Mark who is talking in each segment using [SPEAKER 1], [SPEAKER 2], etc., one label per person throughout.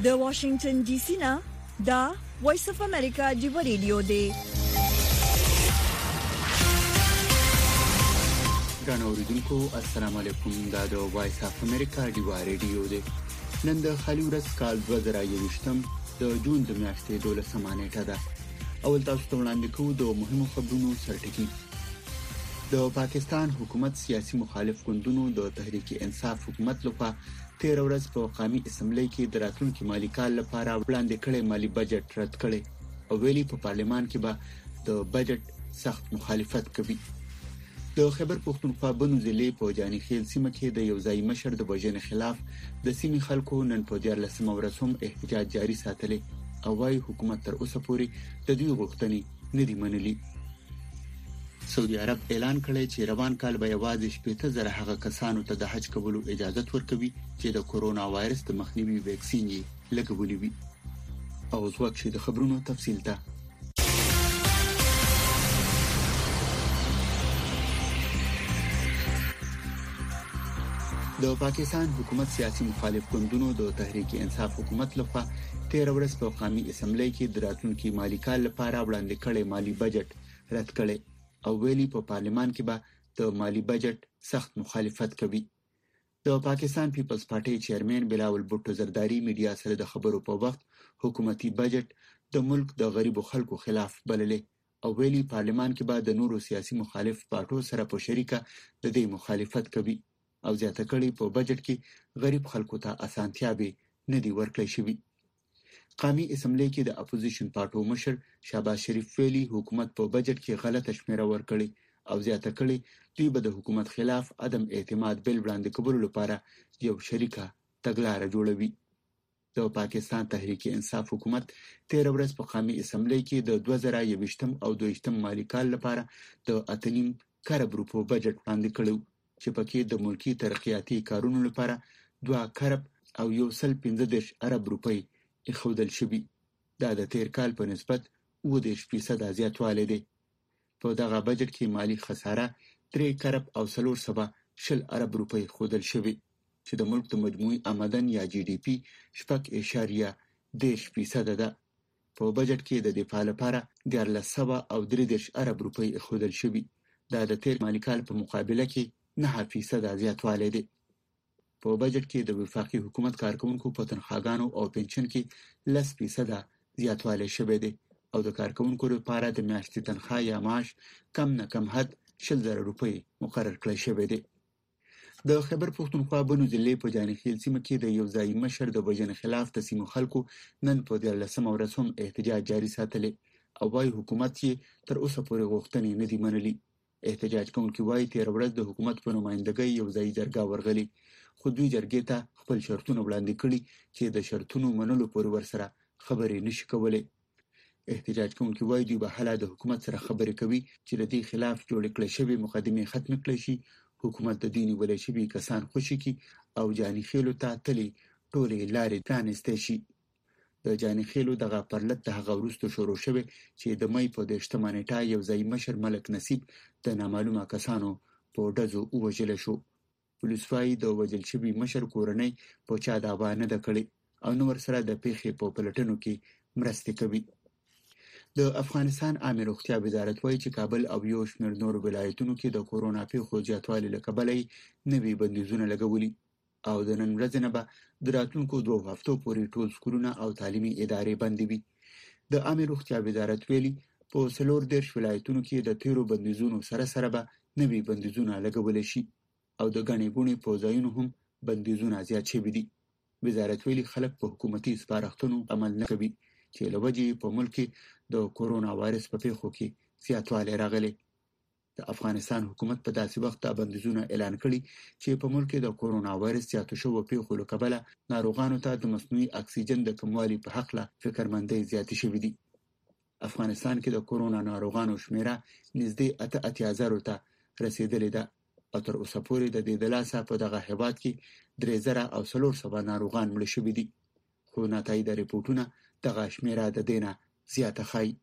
[SPEAKER 1] د واشنگټن ډي سي نه دا وایس اف امریکا دی ریډیو دی.
[SPEAKER 2] ګرانو اوریدونکو السلام علیکم. دا د وایس اف امریکا دی ریډیو دی. نن د خالي ورځ کال 2023 د جون د میاشتې 12 نیټه ده. اول تاسو ته وړاندې کوو د مهمو خبرونو سرټکی. د پاکستان حکومت سیاسي مخالف ګوندونو د تحریک انصاف حکومت لخوا 13 ورځ په قومي اسمبلی کې د راتلونکي مالي کال لپاره وړاندې کړي مالی بجټ رد کړي او ویلي په پارلمان کې به د بجټ سخت مخالفت کوي. د خیبر پښتونخوا بنو ضلع په جاني خیل سیمه کې د یو ځای مشر د وژنې خلاف د سیمې خلکو نن په 14 ورځ هم احتجاج جاري ساتلی او وايي حکومت تر اوسه پورې د دوی غوښتنې نه دي منلي. سعودي عرب اعلان کړی چې روان کال به یوازې 80,000 هغه کسانو ته د حج کولو اجازه ورکوي چې د کورونا وایرس د مخنیوي ویکسین یې لګولي وي. او ځواک شي د خبرونو تفصیل ته. د پاکستان حکومت سیاسي مخالف ګوندونو د تحریک انصاف حکومت لخوا 13 ورځ په قومي اسمبلی کې د راتلونکي مالي کال لپاره وړاندې کړي مالی بجټ رد کړي او ویلي په پارلمان کې به د مالی بجټ سخت مخالفت کوي. د پاکستان پیپلز پارټي چیرمن بلاول بوټو زرداری میډیا سره د خبرو په وخت حکومتي بجټ د ملک د غریبو خلکو خلاف بللی او ویلي پارلمان کې به د نورو سیاسي مخالف پارټو سره په شریکه د دې مخالفت کوي او زیاته کړي په بجټ کې غریب خلکو ته اسانتیاوې نه دي ورکړې شوی. قومي اسمبلی کې د اپوزیشن پارټو مشر شهباز شریف ویلي حکومت په بجټ کې غلطه شمیره ورکړي او زیاته کړي دوی به د حکومت خلاف عدم اعتماد بل وړاندې کولو لپاره یو شریکه تګلارې جوړوي. د پاکستان تحریک انصاف حکومت 13 ورځ په قومي اسمبلی کې د 2021 او 22 مالي کال لپاره د 8.5 کارب روپو بجټ وړاندې کړو چې پکې د ملکی ترقیاتي کارونو لپاره 2 کارب او 115 ارب روپۍ اخودل شوی. دا د تیر کال په نسبت 10% زیاتوالی دی. په دغه بجټ کې مالی خساره 3 کارب او 420 ارب روپۍ خودل شوی چې د ملک د مجموعي آمدن یا جی ډی پی 6.10% ده. په بجټ کې د دفاع لپاره 1330 ارب روپۍ خودل شوی. دا د تیر مالی کال په مقابله کې 9% زیاتوالی دی. په بجټ کې د وفاقي حکومت کارکونکو په تنخواګانو او پنشن کې 10% زیاتوالی شوی دی او د کارکونکو لپاره د میاشتې تنخواه یا معاش کم نه کم حد 20,000 روپۍ مقرر کړی شوی دی. د خیبر پښتونخوا بنو ضلع په جاني خیل سیمه کې د یو ځای مشر د وژنې خلاف د سیمو خلکو نن په 14 ورځ هم احتجاج جاري ساتلی او وايي حکومت یې تر اوسه پورې غوښتنې نه دي منلي. احتجاج کوونکي وايي 13 ورځ د حکومت په نمائندګۍ یو ځای جرګه ورغلي خو دوی جرګې ته خپل شرطونه وړاندې کړي چې د شرطونو منلو پورې ورسره خبرې نشي کولای. احتجاج کوونکي وايي دوی به حالا د حکومت سره خبرې کوي چې د دې خلاف جوړ کړي شوی مقدمه ختم کړي شي، حکومت د دیني ولې شوی کسان خوشي کی او جاني خیلو ته تلي ټولې لارې پرانستې شي. د جاني خیلو دغه پرلط د هغه وروسته شروع شوه چې د مې په 18 نیټه یو ځای مشر ملک نصیب د نامعلومه کسانو په ډزو وژل شو. پولیس وايي د وژل شوی مشر کورنۍ په چا دعوا نه ده کړې او نو ورسره د پیښې په پلټنو کې مرسته کوي. د افغانستان عامه روغتیا وزارت وايي چې کابل او یو شمېر نور ولایتونو کې د کورونا پیښو زیاتوالی له کبله نوي بندیزونه لګولي او د نن ورځې نه به د راتلونکو 2 هفتو پورې ټول سکولونه او تعلیمي ادارې بندې وي. د عامه روغتیا وزارت ویلي په 14 ولایتونو کې د 13 بندیزونو سره به نوي بندیزونه لګول شي او د غني ګونې په ځایونو هم بندیزونه زیات شوي دي. وزارت ویلي خلک په حکومتي سپارښتنو عمل نه کوي چې لوجي په ملک کې د کورونا وایرس په پیښو کې زیاتوالی راغلی. د افغانستان حکومت په داسې وخت د بندیزونه اعلان کړي چې په ملک کې د کورونا وایرس زیاتو شوو پیښو له کبله ناروغانو ته د مصنوعي اکسیجن د کموالي په حق له فکرمندۍ زیاتې شوې دي. افغانستان کې د کورونا ناروغانو شمیره نږدې 88,000 ته رسیدلې ده او تر اوسه پورې د دې د لاسه په دغه هیواد کې 3,400 ناروغان مړه شوي دي خو ناتایده ریپورتونه دغه شمیره د دینه زیاته ښایي.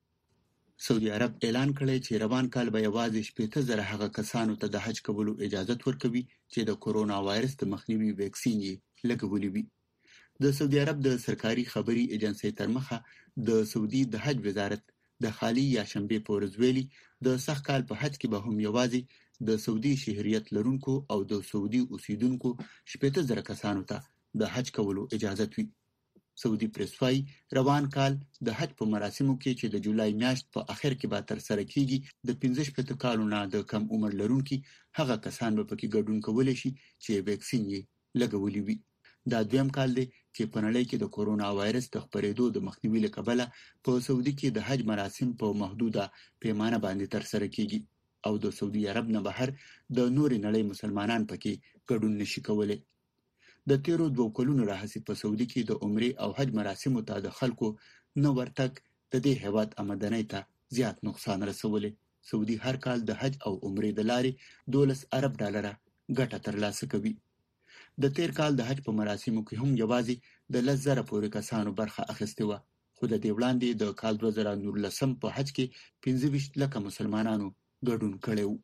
[SPEAKER 2] سعودي عرب اعلان کړی چې روان کال به یوازې 80,000 هغه کسانو ته د حج کولو اجازه ورکوي چې د کورونا وایرس د مخنیوي ویکسین یې لګولي وي. د سعودي عرب د سرکاري خبري ایجنسۍ تر مخه د سعودي د حج وزارت د خالی یا شنبه په ورځ ویلي د سخت کال په حج کې به هم یوازې د سعودي شهریت لرونکو او د سعودي اوسیدونکو 80,000 کسانو ته د حج کولو اجازه وي. سعودي پریس وايي روان کال د حج په مراسمو کې چې د جولای میاشت په اخر کې به تر سره کیږي د 15 کالو نه د کم عمر لرونکو هغه کسان به پکې ګډون کولای شي چې ویکسین یې لګولي وي. دا دویم کال دی چې په نړۍ کې د کورونا وایرس د خپرېدو د مخنیوي لپاره په سعودي کې د حج مراسم په محدوده پیمانه باندې تر سره کیږي او د سعودي عرب نه بهر د نورې نړۍ مسلمانان پکې ګډون نشي کولای. د تیرو 2 کلونو راهیسې په سعودي کې د عمرې او حج مراسمو ته د خلکو نو ورتګ د دې هیواد آمدنۍ ته زیات نقصان رسولی. سعودي هر کال د حج او عمرې د لارې $12 ارب ګټه ترلاسه کوي. د تیر کال د حج په مراسمو کې هم یوازې د 10,000 پورې کسانو برخه اخیستې وه، خو د دې وړاندې د کال 2019 په حج کې 25 لکه مسلمانانو ګډون کړی و.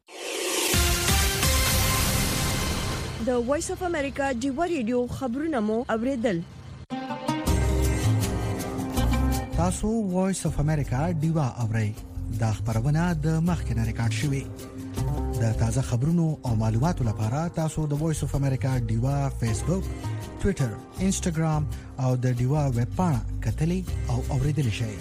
[SPEAKER 1] د وایس اف امریکا ډیوا ریډیو خبرونه مو اوریدل.
[SPEAKER 3] تاسو وایس اف امریکا ډیوا اورئ. دا خبرونه د مخکنه ریکارډ شوې. د تازه خبرونو او معلوماتو لپاره تاسو د وایس اف امریکا ډیوا فیسبوک، ټوئیټر، انسټاګرام او د ډیوا ویب پاڼه کتلې او اوریدل شئ.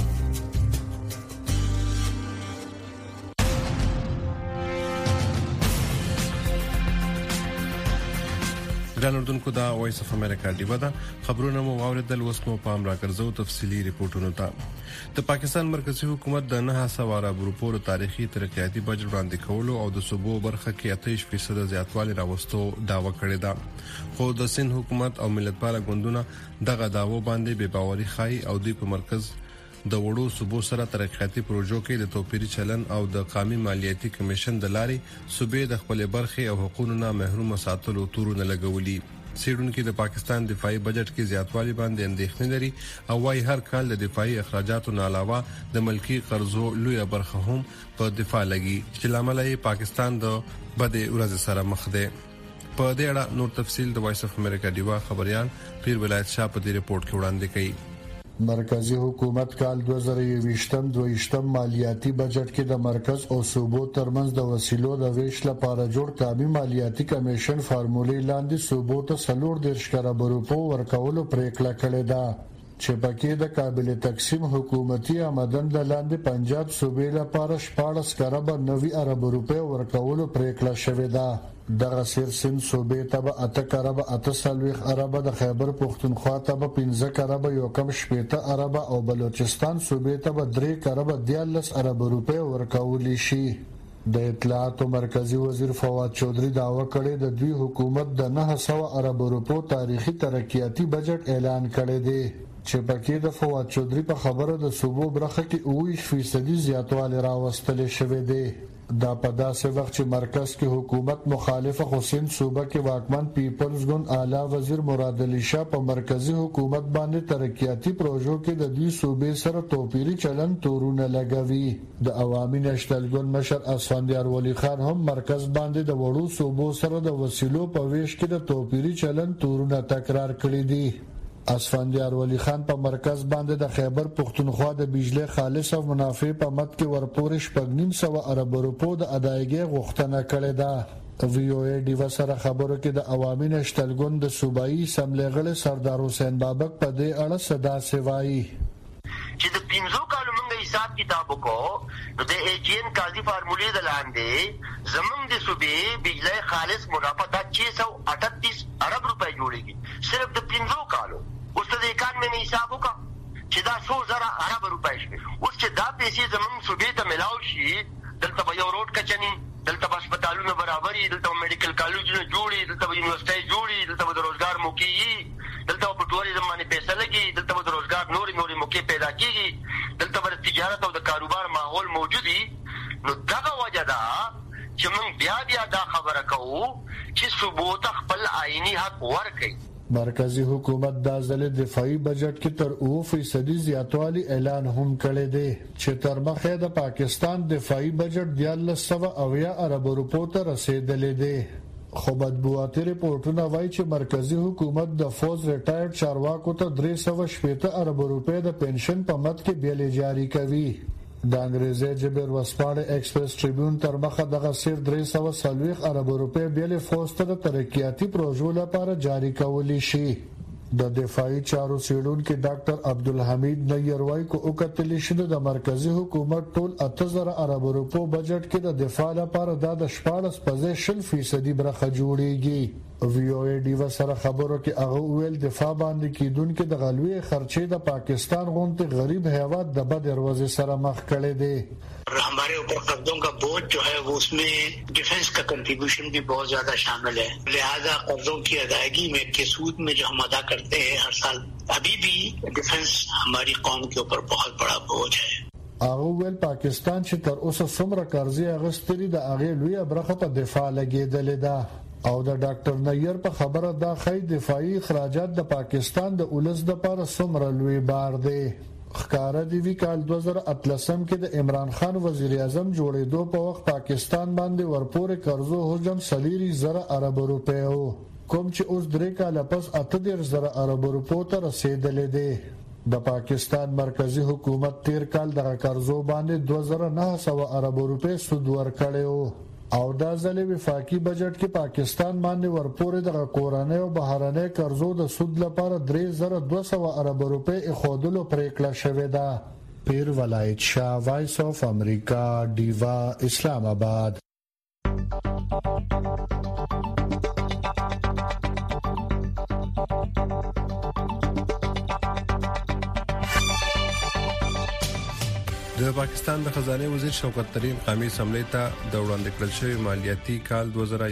[SPEAKER 4] ګران اردوونکو دا وایس اف امریکا ډیوا ده. خبرونه مو واوریدل، اوس مو پام راګرځو تفصیلی ریپورتونو ته. د پاکستان مرکزی حکومت د 900 ارب روپو تاریخي ترقیاتي بجټ وړاندې کولو او د صوبو برخه کې 28% زیاتوالی راوستو داوا کړې ده، خو د سند حکومت او ملتپاله ګوندونه دغه داوا باندې بې باوري ښایي او دوی په مرکز د وړو صوبو سره ترقیاتي پروژو کې د توپیري چلن او د قومي مالیاتي کمیشن د لارې صوبې د خپل برخې او حقوقو نه محروم ساتلو تورونه لګولي. سیډونکو د پاکستان دفاعي بجټ کې زیاتوالی باندې اندېښنې لري او وايي هر کال د دفاعي اخراجاتو نه علاوه د ملکی قرضو لوی برخه هم په دفاع لګي چې لامل یې پاکستان د بده ورځ سره مخ دی. په دې اړه نور تفصیل د وایس اف امریکا ډیوا خبريال پیر ولایت شاه په دې ریپورت کې وړاندې کړي.
[SPEAKER 5] مرکزی حکومت کال 2022 مالیاتی بجټ کې د مرکز او صوبو ترمنځ د وسیلو د ویش لپاره جوړ قومي مالیاتي کمیشن فارمولې لاندې صوبو ته 40 ارب روپو ورکولو پریکړه کړې ده چې پکې د قابل تقسیم حکومتي آمدن د لاندې پنجاب صوبې لپاره 14 ارب روپو ورکولو پریکړه شوې ده. دغه سیر سند صوبې ته به 8 ارب د خیبر پختونخوا ته به 15 ارب یو کم 18 ارب او بلوچستان صوبې ته به 3 ارب روپے ورکول شي. د اطلاعات مرکزی وزیر فواد چودھری داوا کړی د دوی حکومت د 900 ارب روپو تاریخي ترقیاتي بجټ اعلان کړی دی چې پکې د فواد چودھری په خبره د صوبو برخه کې 20% زیاتوالی راوستل شوی دی. دا په داسې وخت چې مرکز کې حکومت مخالفه حسین صوبه کې واکمن پیپلز ګوند اعلی وزیر مراد علي شاه په مرکزی حکومت باندې ترقیاتي پروژو کې د دوی صوبې سره توپیري چلن تورونه لګوي. د عوامي نشنل ګوند مشر اسفندیار ولی خان هم مرکز باندې د وړو صوبو سره د وسیلو په ویش کې د توپیري چلن تورونه تکرار کړی دي. اسفندیار ولی خان په مرکز باندې د خیبر پختونخوا د بجلی خالص او منافع په مد کې ورپورې 900 ارب روپو د ادایګۍ غوښتنه کړې ده. وی او ای ډیوا سره خبرو کې د عوامي نشنل ګوند د صوبایي اسمبلی غړي سردار حسین بابک په دې اړه صدا سوایي
[SPEAKER 6] چې د 15 کالو موږ حساب کتاب وکړو د ایجین قاضي فارمولې د لاندې زمونږ د صوبې بجلی خالص منافع د 638 ارب روپے جوړیږي صرف د 15 کالو. اوس د اکانومي نه حساب وکړه چې دا 100,000 ارب روپے شي. اوس چې دا پیسې زمونږ صوبې ته ملاو شي، دلته به یو روډ کچني، دلته به هسپتالونه برابري، دلته میډیکل کالجونه جوړي، دلته به یونیورسيټي جوړي، دلته به روزګار موقع وي، دلته په ټوریزم باندې پیسې لګي، دلته به روزګار نوري موقع پیدا کیږي، دلته به تجارت او د کاروبار ماحول موجود وي. نو دغه وجه ده چې موږ بیا دا خبره کوو چې صوبو ته خپل آئینی حق ورکړي.
[SPEAKER 5] مرکزی حکومت د ځل دفاعي بجټ کې تر 9% زیاتوالی اعلان هم کړی دی چې تر مخه د پاکستان دفاعي بجټ 13.90 ارب روپو ته رسیدلی دی. خو مطبوعاتي ریپورتونه وایي چې مرکزی حکومت د فوز ریټایرډ چارواکو ته 380 ارب روپۍ د پنشن په مد کې بیلې جاری کوي. د انګریزي جبر وسپاړه ایکسپریس ټریبیون تر مخه دغه صرف 340 ارب روپۍ بیلې فوز ته د ترقیاتي پروژو لپاره جاری کولی شي. د دفاعي چارو سیډونکو ډاکټر عبدالحمید نیر وايي کو وکتل شي د مرکزی حکومت ټول 8000 ارب روپو بجټ کې د دفاع لپاره د 14% برخه جوړیږي. وی او ای ډیو سره خبرو کې هغه ویل دفاع باندې کیدونکو د غلوی خرچې د پاکستان غونډه غریب هیواد د بد دروازې سره مخ کړي دي.
[SPEAKER 7] हमारे ऊपर कर्जों का बोझ जो है वो उसमें डिफेंस का कंट्रीब्यूशन भी बहुत ज्यादा शामिल है. लिहाजा कर्जों की अदायगी में के सूद में जो हम अदा करते हैं हर साल, अभी भी डिफेंस हमारी कौम के ऊपर बहुत बड़ा बोझ है.
[SPEAKER 5] هغه ول پاکستان چې تر اوسه څومره قرضې اغستري د هغه لوی برخه په دفاع لګیدلې ده. او د ډاکټر نیر په خبره دا خی دفاعي اخراجات د پاکستان د اولس د لپاره څومره لوی بار دی. خکاره دی وی کال 2013 کې د عمران خان وزیر اعظم جوړېدو په وخت پاکستان باندې ورپورې قرضو حجم 30,000 ارب روپۍ وو، کوم چې اوس 3 کال پس 80,000 ارب روپو ته رسیدلې دی. د پاکستان مرکزی حکومت 13 کال د قرضو باندې 2900 ارب روپۍ سود ورکړي وو. او دا ځلې وفاقي بجټ کې پاکستان باندې ورپورې د کورنۍ او بهرنۍ قرضو د سود لپاره 3200 ارب روپۍ اخودلو پریکړه شوې ده. پیر ولایت شاه، وایس اف امریکا، دیوا، اسلام آباد.
[SPEAKER 4] د پاکستان د خزانه وزیر شوکت ترین قومي اسمبلی ته د وړاندې کړل شوی مالیاتي کال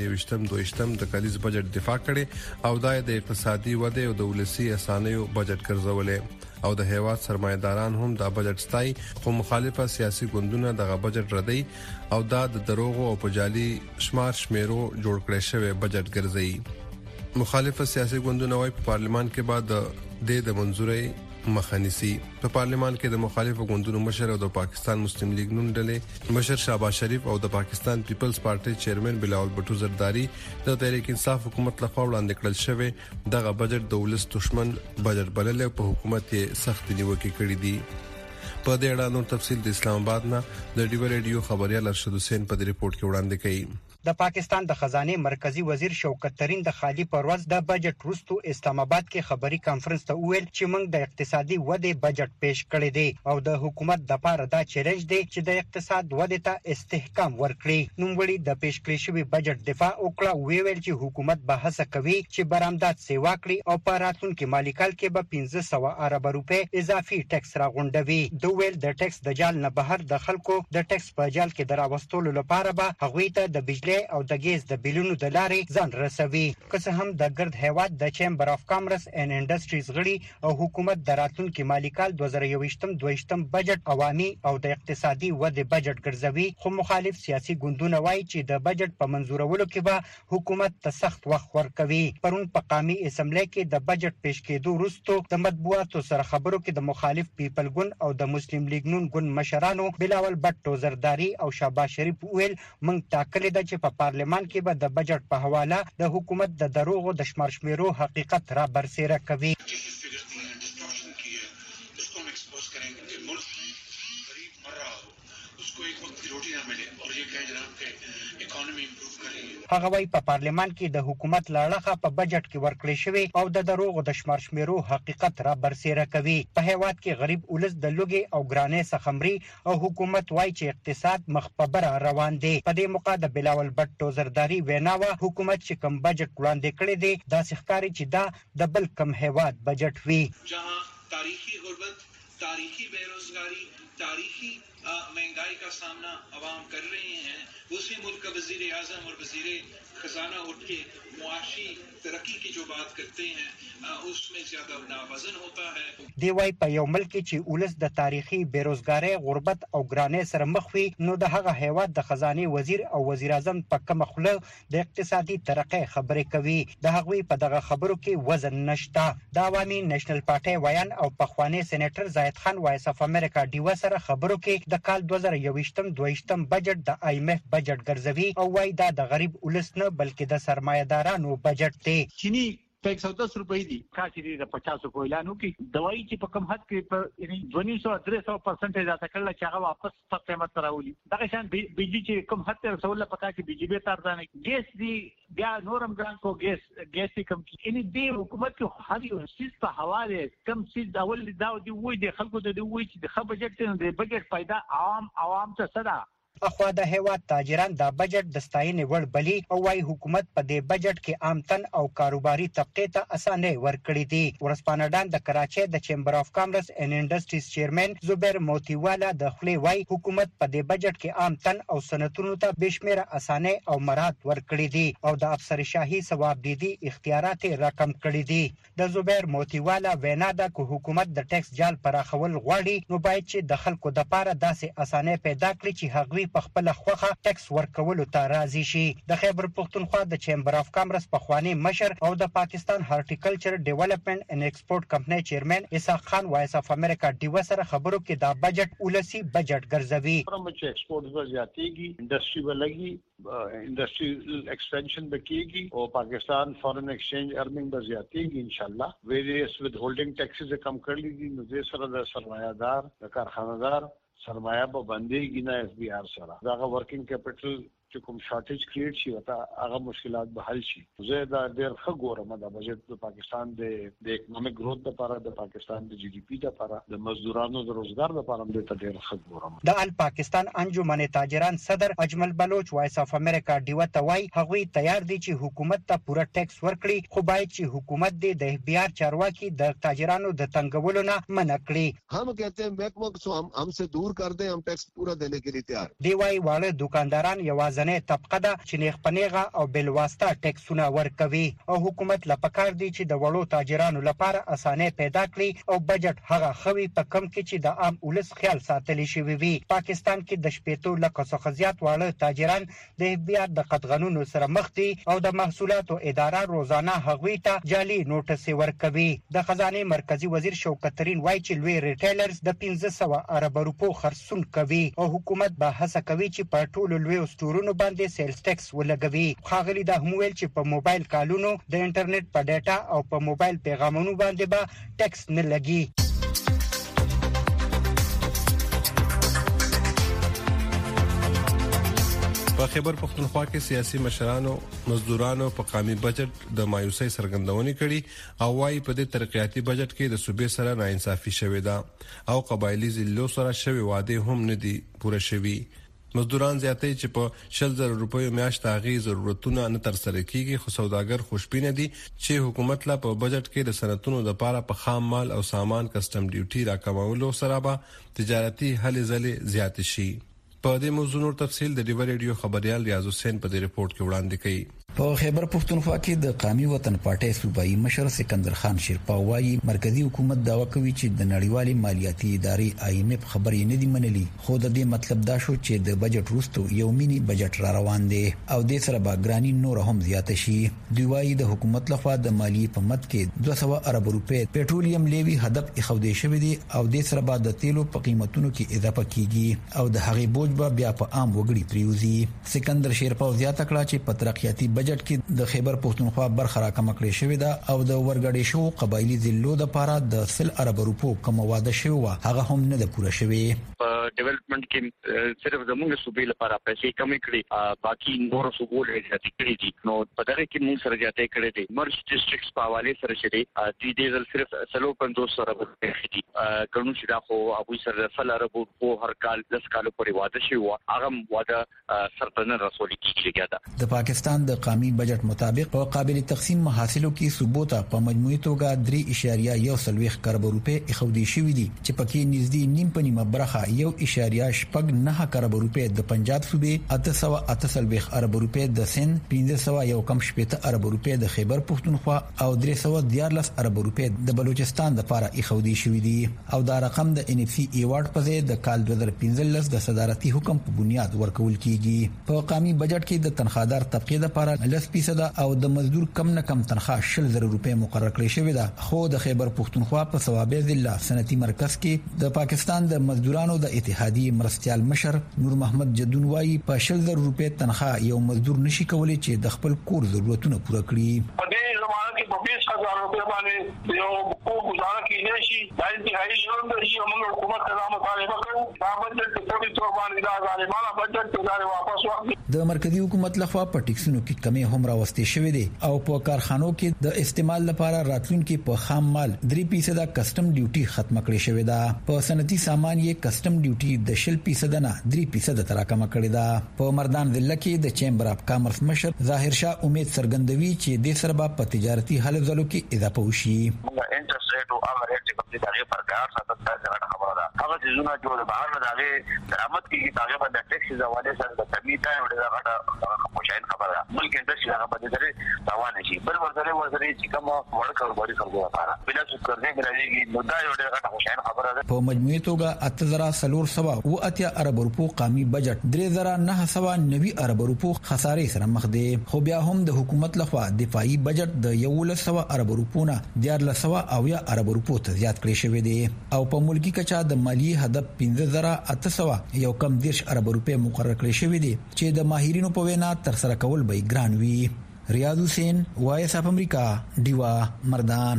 [SPEAKER 4] 2021-22 د کلیز بجټ دفاع کړي او د اقتصادي وده او د ولسی اسانیو بجټ ګرځولې او د هیواد سرمایداران هم د بجټ ستای خو مخالفه سیاسي ګوندونه دغه بجټ ردی او د دروغو او پجالي شمیرو جوړ کړی شوی بجټ ګرځي. مخالفه سیاسي ګوندونه وايي په پارلمان کې بعد د منځوري مخنیسی. په پارلمان کې د مخالفو ګوندونو مشر او د پاکستان مسلم لیگ نون ډلې مشر شهباز شریف او د پاکستان پیپلز پارټي چیرمن بلاول بټو زرداری د تحریک انصاف حکومت لخوا وړاندې کړل شوی دغه بجټ د ولس دشمن بجټ بلل په حکومت یې سخت نیوکه کړې دي. په دې اړه نور تفصیل د اسلام آباد نه د ډیو ریډیو خبريال ارشد حسین په ریپورت کې وړاندې کړي.
[SPEAKER 8] د پاکستان د خزانه مرکزی وزیر شوکت ترین د خالی پرواز د بجټ وروسته اسلام آباد کې خبري کانفرنس ته ویل چې موږ د اقتصادي وده بجټ پیش کړی دی او د حکومت د لپاره دا چیلنج دی چې د اقتصاد وده ته استحکام ورکړي. نوموړي د پیش کړی شوی بجټ دفاع وکړه، ویل چې حکومت به هڅه کوي چې برآمدات سیوا کړي او په راتلونکي مالی کال کې به 1500 ارب روپۍ اضافي ټیکس راغونډوي. دوی ویل د ټیکس د جال نه بهر د خلکو د ټیکس په جال کې دراوستلو لپاره به هغوی ته د بجلی او د ګیس د بیلونو د لارې ځان رسوي. که څه هم د ګرد هیواد د چیمبر اف کامرس اینڈ انډستریز غړي او حکومت د راتلونکي مالی کال 2021-22 بجټ عوامي او د اقتصادي وده بجټ ګرځوي، خو مخالف سیاسي ګوندونه وایي چې د بجټ په منزورولو کې به حکومت ته سخت وخت ورکوي. پرون په قومي اسمبلی کې د بجټ پیش کېدو وروسته د مطبوعاتو سره خبرو کې د مخالف پیپل ګوند او د مسلم لیگ نون ګوند مشرانو بلاول بټو زرداری او شهباز شریف ویل موږ ټاکلي ده چې په پارلمان کې به د بجټ په حواله د حکومت د دروغو د شمارشمیرو حقیقت را برسېره کوي. هغه وايي په پارلمان کې د حکومت لاړه په بجټ کې ورکړې شوی او د دروغو د شمارشمیرو حقیقت را برسېره کوي. په هیواد کې غریب ولس د لوګي او ګرانې سخمري او حکومت وايي چې اقتصاد مخ په بره روان دی. په دې موقع د بلاول بټو زرداری ویناوه حکومت چې کم بجټ وړاندې کړی دی دا ښکاري چې دا د بل کم هیواد بجټ وي.
[SPEAKER 9] جہاں تاریخی غربت، تاریخی بیروزگاری، تاریخی महंगाई का सामना आवाम कर रहे हैं, उसी मुल्क का वजीर आजम और वजीर खजाना उठ के मुआशी तरक्की की जो बात करते हैं उसमें ज्यादा नावजन होता है.
[SPEAKER 8] دی وايي په یو ملک چې ولس د تاریخي بیروزګاری، غربت او ګرانۍ سره مخ وي نو د هغه هیواد د خزانه وزیر او وزیر اعظم په کوم خله د اقتصادي ترقۍ خبرې کوي. د هغوی په دغه خبرو کې وزن نشته. د عوامي نېشنل پارټي ویان او پخوانی سېنیټر زاهد خان وایس اف امریکا ډیو سره خبرو کې د کال 2021-22 بجټ د IMF بجټ ګرځوي او وايي دا د غریب ولس نه بلکې د سرمایه‌دارانو بجټ دی.
[SPEAKER 10] چینی 110 روپۍ دي کاچې د 50 کو اعلان وکي دوايي چې په کم حد کې په یعنی 200-300% اضافه کړل چې هغه واپس په قیمت راولي. دغه شان بجلی چې کم حد ته رسول پکا کې بجلی به تارځانه ګیس دی بیا نورم ګران کو ګیس کم کی یعنی د حکومت کې هر یو چیز په حواله کم چیز اول دا دی وای د خلکو د وای چې د بجټ نه د بجټ پیدا عوام ته صدا.
[SPEAKER 8] اخوا د هیواد تاجران دا بجټ د ستاینې وړ بلی او وايي حکومت په دې بجټ کې عام تن او کاروباري طبقه ته اسانه ورکړي دي. ورسپانډان د کراچۍ د چیمبر اف کامرس اینڈ انډستریز چیرمن زبیر موتیوالا د خلی وايي حکومت په دې بجټ کې عام تن او صنعتونو ته بشمیره اسانه او مراد ورکړي دي او د افسر شاهي ثواب دي اختیارات رقم کړي دي. د زبیر موتیوالا وینا ده چې حکومت د ټیکس جال پراخول غواړي نو باید چې د خلکو د پاره داسې اسانه پیدا کړي چې هغوی په خپل خوخه ټیکس ورکولو ته راضي شي. د خیبر پختونخوا د چیمبر اف کامرس پخوانی مشر او د پاکستان هارټیکلچر ډیولپمنٹ اینڈ ایکسپورټ کمپنی چیرمن اسحاق خان وایس اف امریکا ډیو سره خبرو کې دا بجټ ولسی بجټ ګرځوي.
[SPEAKER 11] پرمچ ایکسپورټ به زیاتېږي انډستری ولګي انډستریل ایکسپینشن بکیږي او پاکستان فارن ایکسچینج ارننګ به زیاتېږي ان شاء الله. ویریس ود هولډینګ ټیکسز کم کړل دي نو د سره د سرمایه‌دار د کارخانه‌دار سرمایه به باندې نه اف بي ار سره دا ورکینګ کیپټل چې کوم شارټیج کریټ شي وتا هغه مشکلات به حل شي. زه دا ډېر ښه ګورم دا بجټ د پاکستان د اکونومیک گروث لپاره د پاکستان د جی ډي پی لپاره د مزدورانو د روزګار لپاره د ډېر ښه ګورم.
[SPEAKER 8] د ال پاکستان انجمن تاجران صدر اجمل بلوچ وایس اف امریکا ډیو ته وای هغوی تیار دي چې حکومت ته پوره ټیکس ورکړي خو باید چې حکومت د احتیاط چارواکي د تاجرانو د تنګولو نه منع کړي.
[SPEAKER 12] هم کہتے ہیں محکمہ ہم سے دور کر دیں ہم ٹیکس پورا دینے کے لیے تیار.
[SPEAKER 8] دی وای واړه دکانداران یوازې طبقه ده چې نیغ پنیغه او بل واسطه ټیکسونه ورکوي او حکومت لپاره دی چې د وړو تاجرانو لپاره اسانه پیدا کړي او بجټ هغه خوي په کم کې چې د عام ولس خیال ساتلی شي وي. پاکستان کې د شپېتو لکه څخه زیات واړه تاجران د احتیاط د قطغنونو سره مخ دي او د محصولاتو اداره روزانه هغوی ته جعلي نوټس ورکوي. د خزانه مرکزی وزیر شوکت ترین وایي چې لوی ریټیلرز د 1500 ارب روپو خرڅون کوي او حکومت به هڅه کوي چې په ټولو لوی استورونو باندې سیلز ټیکس ولګوي. خاغلی د همویل چې په موبایل کالونو د انټرنیټ په ډیټا او په موبایل پیغامونو باندې به ټیکس نه لګي.
[SPEAKER 4] په خیبر پختونخوا کې سیاسي مشرانو مزدورانو په قومي بجټ د مایوسۍ څرګندونې کړي او وايي په دې ترقیاتي بجټ کې د صوبې سره ناانصافي شوې ده او قبایلی ضلعو سره شوی وعده هم نه دي پوره شوي. مزدوران زیاتې چې په 100,000 روپیو میاشت هغه ضرورتونه نه تر سره کیږي خو سوداګر خوشبینه دي چې حکومت لا په بجټ کې د صنعتونو لپاره په خام مال او سامان کسٹم ډیوټي راکمولو سره به تجارتي هلې ځلې زیات شي. په دې موضوع نور تفصیل د ډیو ریډیو خبريال ریاض حسین په دې رپورت کې وړاندې کړي.
[SPEAKER 13] په خیبر پختونخوا کې د قومي وطن پارټي صوبایي مشر سکندر خان شیرپا وايي مرکزی حکومت داوا کوي چې د نړیوالې مالیاتي ادارې IMF خبرې نه دي منلي خو د دې مطلب دا شو چې د بجټ وروسته یو مینی بجټ را روان دی او د سره باګرانی نور هم زیات شي. دوی وايي د حکومت لخوا د مالیې په مد کې 200 ارب روپے پټرولیم لیوی هدف اخودي شوی دی او د سره بعد د تیلو په قیمتونو کې اضافه کیږي او د هغې بوج به بیا په عام وګړي پریوزي. سکندر شیرپا زیاته کړه چې په ترقیاتي بجټ کې د خیبر پختونخوا برخه راکمه کړې شوې ده او د ورګړې شو قبایلی ضلعو لپاره د 100 ارب روپو کوم واده شوی هغه هم نه ده پوره شوی.
[SPEAKER 14] په ډیولپمنٹ کې صرف زموږ صوبې لپاره پیسې کمې کړې باقي نور صوبو له زیاتې کړې دي نو په دغه کې موږ سره زیاتې کړې دي. مرچ ډیسټریکټس په حواله سره شې دي د صرف 350 ارب روپې دي کڼو شدا خو ابو سره 100 ارب روپو هر کال 10 کال پورې واده شوی هغه واده سرتنه رسول کیږي.
[SPEAKER 13] د پاکستان د قومي بجټ مطابق په قابل تقسیم محاصلو کې صوبو ته په مجموعي توګه 3.1 کروڑ روپے اخودي شوې دي چې پکې نږدې نیم په نیمه برخه 1.9 کروڑ روپے د پنجاب صوبې 848 ارب روپے د سند 501 ارب روپے د خیبر پختونخوا او 314 ارب روپے د بلوچستان لپاره اخودي شوې دي او دا رقم د NFC ایوارډ په ځای د کال 2015 د صدارتي حکم په بنیاد ورکول کیږي. په قومي بجټ کې د تنخوادار طبقه لپاره 10% او د مزدور کم نه کم تنخواه 100,000 روپے مقرر کړی شوی ده خو د خیبر پختونخوا په ثوابه ضلع صنعتي مرکز کې د پاکستان د مزدورانو د اتحاد اتحادیې مرستيال مشر نور محمد جدون وايي په 100,000 روپے تنخواه یو مزدور نشي کولای چې د خپل کور ضرورتونه پوره کړي.
[SPEAKER 15] په دې زمانه کې په 20,000 روپے باندې یو کو گزاره کیږي شي دا انتهایی ژوند دی چې موږ حکومت ته مطالبه کوو دا بجټ په ټولي تور باندې دا ظالمانه بجټ ته واپس واخلي.
[SPEAKER 13] د مرکزی حکومت لخوا په ټیکسونو کې کمی هم راوستي شوې دي او په کارخانو کې د استعمال لپاره راتلونکي په خام مال 3% کسٹم ډیوټي ختم کړې شوې ده. په صنعتي سامان یې کسٹم ډیوټي د 0% نه 3% تر راکمه کړې ده. په مردان ضلع کې د چیمبر اف کامرس مشر ظاهر شاه امید څرګندوي چې د سربا په تجارتي حالت ځلو کې اضافه وشي.
[SPEAKER 6] انټرست ریټ او هغه ریټ چې په دغه پرکار ساتل څنګه خبره ده هغه چې زونه جوړ بهر نه دغه درآمد کیږي هغه باندې ټیکس زواله سره د تبي ته وړي هغه مشاهده خبره ده ملک انډستری هغه باندې سره روانه شي بل ورته چې کوم وړ کاروباري خلکو لپاره بلا څه کړنې غواړي نو دا یو ډېر مشاهده خبره ده.
[SPEAKER 13] په مجموعي توګه 8490 ارب روپو قومي بجټ 3990 ارب روپو خسارې سره مخ دی خو بیا هم د حکومت لخوا دفاعي بجټ د 1100 ارب روپو نه 1400 ارب روپو ته زیات کړی شوی دی او په ملکی کچا د مالی هدف 15800 یو کم 10 ارب روپے مقرر کړی شوی دی چې د ماهرینو په وینا تر سره کول به ګران وي. ریاض حسین وایس اف امریکا دیوا مردان.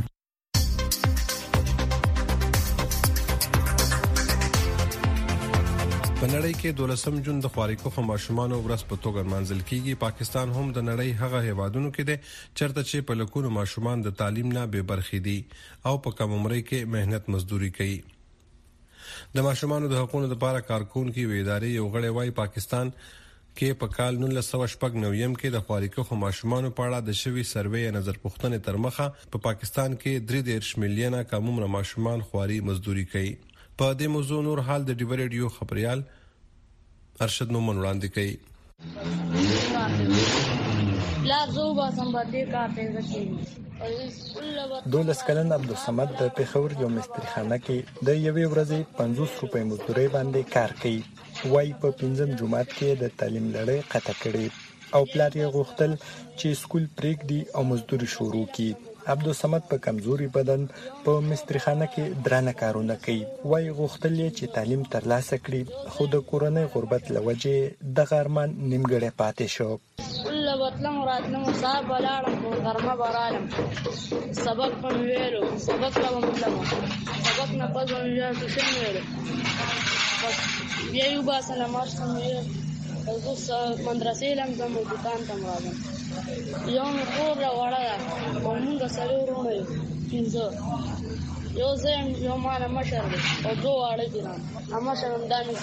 [SPEAKER 4] په نړۍ کې 12 جون د خوارکو ماشومانو ورځ په توګه منځل کیږي. پاکستان هم د نړۍ هغه هیوادونو کې دی چرته چې په لکونو ماشومان د تعلیم نه بے برخې دي او په کم عمر کې مهنت مزدوري کوي. د ماشومانو د حقوقو لپاره کارکونکو ادارې یو غړی وايي پاکستان کې په کال 1999 کې د خوارکو ماشومانو په اړه د شوی سروې نظر پوښتنې تر مخه په پاکستان کې 3 میلیونه کم عمر ماشومان خواري مزدوري کوي. په دې موضوع نور حال د ډیو ریډیو خبريال ارشد مومن وړاندې کوي.
[SPEAKER 16] دولس کلن عبدالصمد د پیښور یو مستریخانه کې د یوې ورځې 50 روپۍ مزدوري باندې کار کوي. وای په 5 جمعات کې د تعلیم لړۍ قطع کړي او پلار یې غوښتل چې سکول پریږدي او مزدوري شروع کړي. عبدالصمد په کمزوري بدن په مستریخانه کې درانه کارونه کوي. وای غوښتل چې تعلیم ترلاسه کړي خو د کورنۍ غربت لوجې د غرمان نیمګړی پاتې شو.
[SPEAKER 17] وطلم راتلم صاحب بلاړم په غرمه بارالم سبق هم ویلو سبق لوم سبق نه پزون یا څه ویلو بیا یو باسه مارش هم ویلو اوس مدرسې لم کوم دکان ته راځم یو کور را وړا موږ سره ورونه یو زم یو مانه مشر او دوه اړه دي نه مشر هم دانه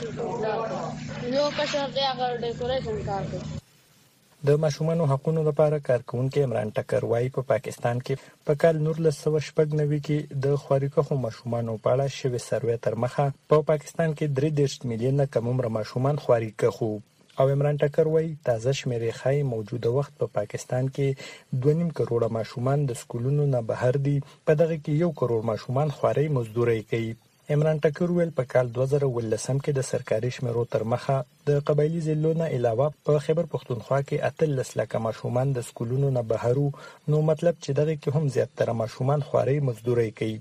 [SPEAKER 17] یو کشر دی هغه ډیکوریشن کار کوي.
[SPEAKER 16] د ماشومانو حقوقو لپاره کارکونکو عمران ټکر وايي په پاکستان کې په کال 1999 کې د خوارکو ماشومانو په اړه شوی سروې تر مخه په پاکستان کې 3 میلیونه کم عمر ماشومان خوارکو او عمران ټکر وايي تازه شمیرې خای موجوده وخت په پاکستان کې 2.5 کروڑ ماشومان د سکولونو نه بهر دي. په دغه کې 1 کروڑ ماشومان خواري مزدوري کوي. عمران ټکر ویل په کال 2013 کې د سرکاري شمیرو تر مخه د قبایلی ضلعو نه علاوه په خیبر پښتونخوا کې 18 لک ماشومان د سکولونو نه بهرو نو مطلب چې دغه کې هم زیاتره ماشومان خواري مزدوري کوي.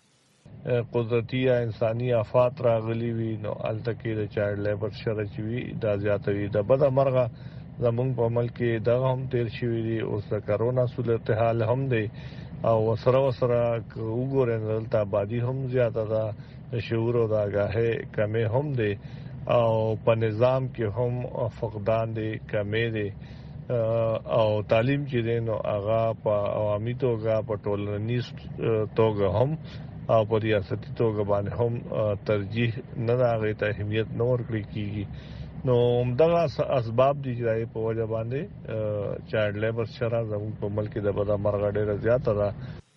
[SPEAKER 18] قدرتی یا انساني آفات راغلي وي نو التکې د چایلډ لیبر شرچ وی دا زیاتوي د بد مرغه زمونږ په ملک کې دا هم تیر شوی دی او د کرونا صورتحال هم دی او سره وګورئ دلته آبادی هم زیاته ده شعور او آگاهی کمی هم دی او په نظام کې هم فقدان دی کمی دی او تعلیم چې دی نو هغه په عوامي توګه په ټولنیز توګه هم او په ریاستي توګه باندې هم ترجیح نه راغی ته اهمیت نه ورکړي کیږي. نو همدغه اسباب دي چې په وجه باندې چایلډ لیبر شرع زموږ په ملک کې د بد مرغه ډیره زیاته ده.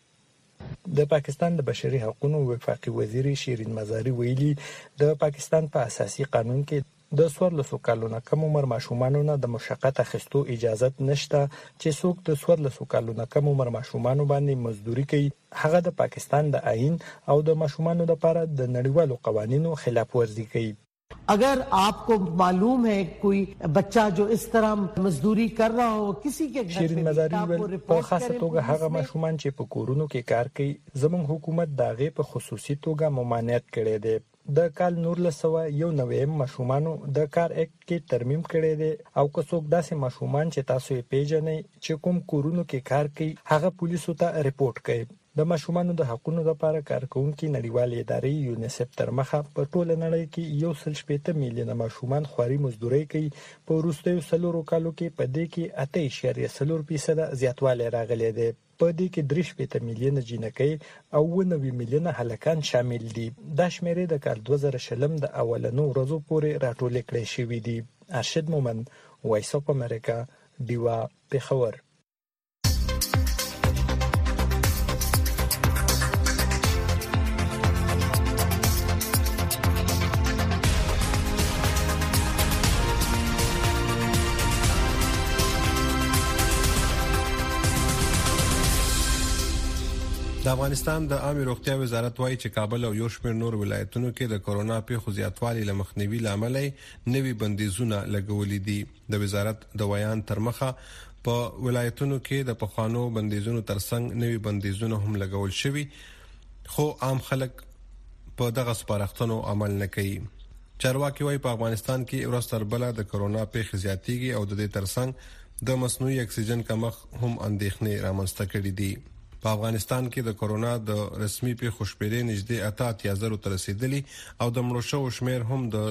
[SPEAKER 16] د پاکستان د بشري حقوقو وفاقي وزیر شیرین مزاری ویلي د پاکستان په اساسي قانون کې د 14 کالو نه کم عمر ماشومانو نه د مشقت اخیستو اجازه نشته چې څوک د 14 کالو نه کم عمر ماشومانو باندې مزدوري کوي. هغه د پاکستان د آئین او د ماشومانو لپاره د نړیوالو قوانینو خلاف ورزي کوي.
[SPEAKER 19] अगर आपको मालूम है कोई बच्चा जो इस तरह मजदूरी कर रहा हो किसी के घर
[SPEAKER 16] شیرین مزاری په خاصه توګه هغه ماشومان چې په کورونو کې کار کوي زموږ حکومت داغه په خصوصي توګه ممانعت کړی دی. د کال 1991 ماشومانو د کار اکټ کې ترمیم کړی دی او که څوک داسې ماشومان چې تاسو یې پیژنئ چې کوم کورونو کې کار کوي هغه پولیسو ته ریپورت کړئ. د ماشومانو د حقوقو لپاره کارکونکي نړیوالې ادارې یونیسف تر مخه په ټوله نړۍ کې 1.8 میلیونه ماشومان خواري مزدوري کوي. په وروستیو 4 کالو کې په دې کې 8.4% زیاتوالی راغلی دی. په دې کې 3 میلیونه جنکۍ او 9 میلیونه هلکان شامل دي. دا شمیرې د کال 2020 د اولنو ورځو پورې راټولې کړې شوې دي. ارشد مومند، وایس اف امریکا، ډیوا، پېښور.
[SPEAKER 4] د افغانستان د عامه روغتیا وزارت وايي چې کابل او یو شمېر نور ولایتونو کې د کورونا پیښو زیاتوالي لمخنیوي لامل نوي بندیزونه لګولې دي. د وزارت د بیان تر مخه په ولایتونو کې د پخوانو بندیزونو ترڅنګ نوي بندیزونه هم لګول شوي، خو عام خلک په دغه سپارښتنو عمل نه کوي. چارواکي وايي په افغانستان کې ورځ تر بله د کورونا پیښې زیاتېږي او د دې ترڅنګ د مصنوعي اکسیجن کمښت هم اندېښنې رامنځته کړې دي. په افغانستان کې د کورونا د رسمي پیښو شمیرې نږدې 88,000 ته رسیدلي او د مړو شوو شمیر هم د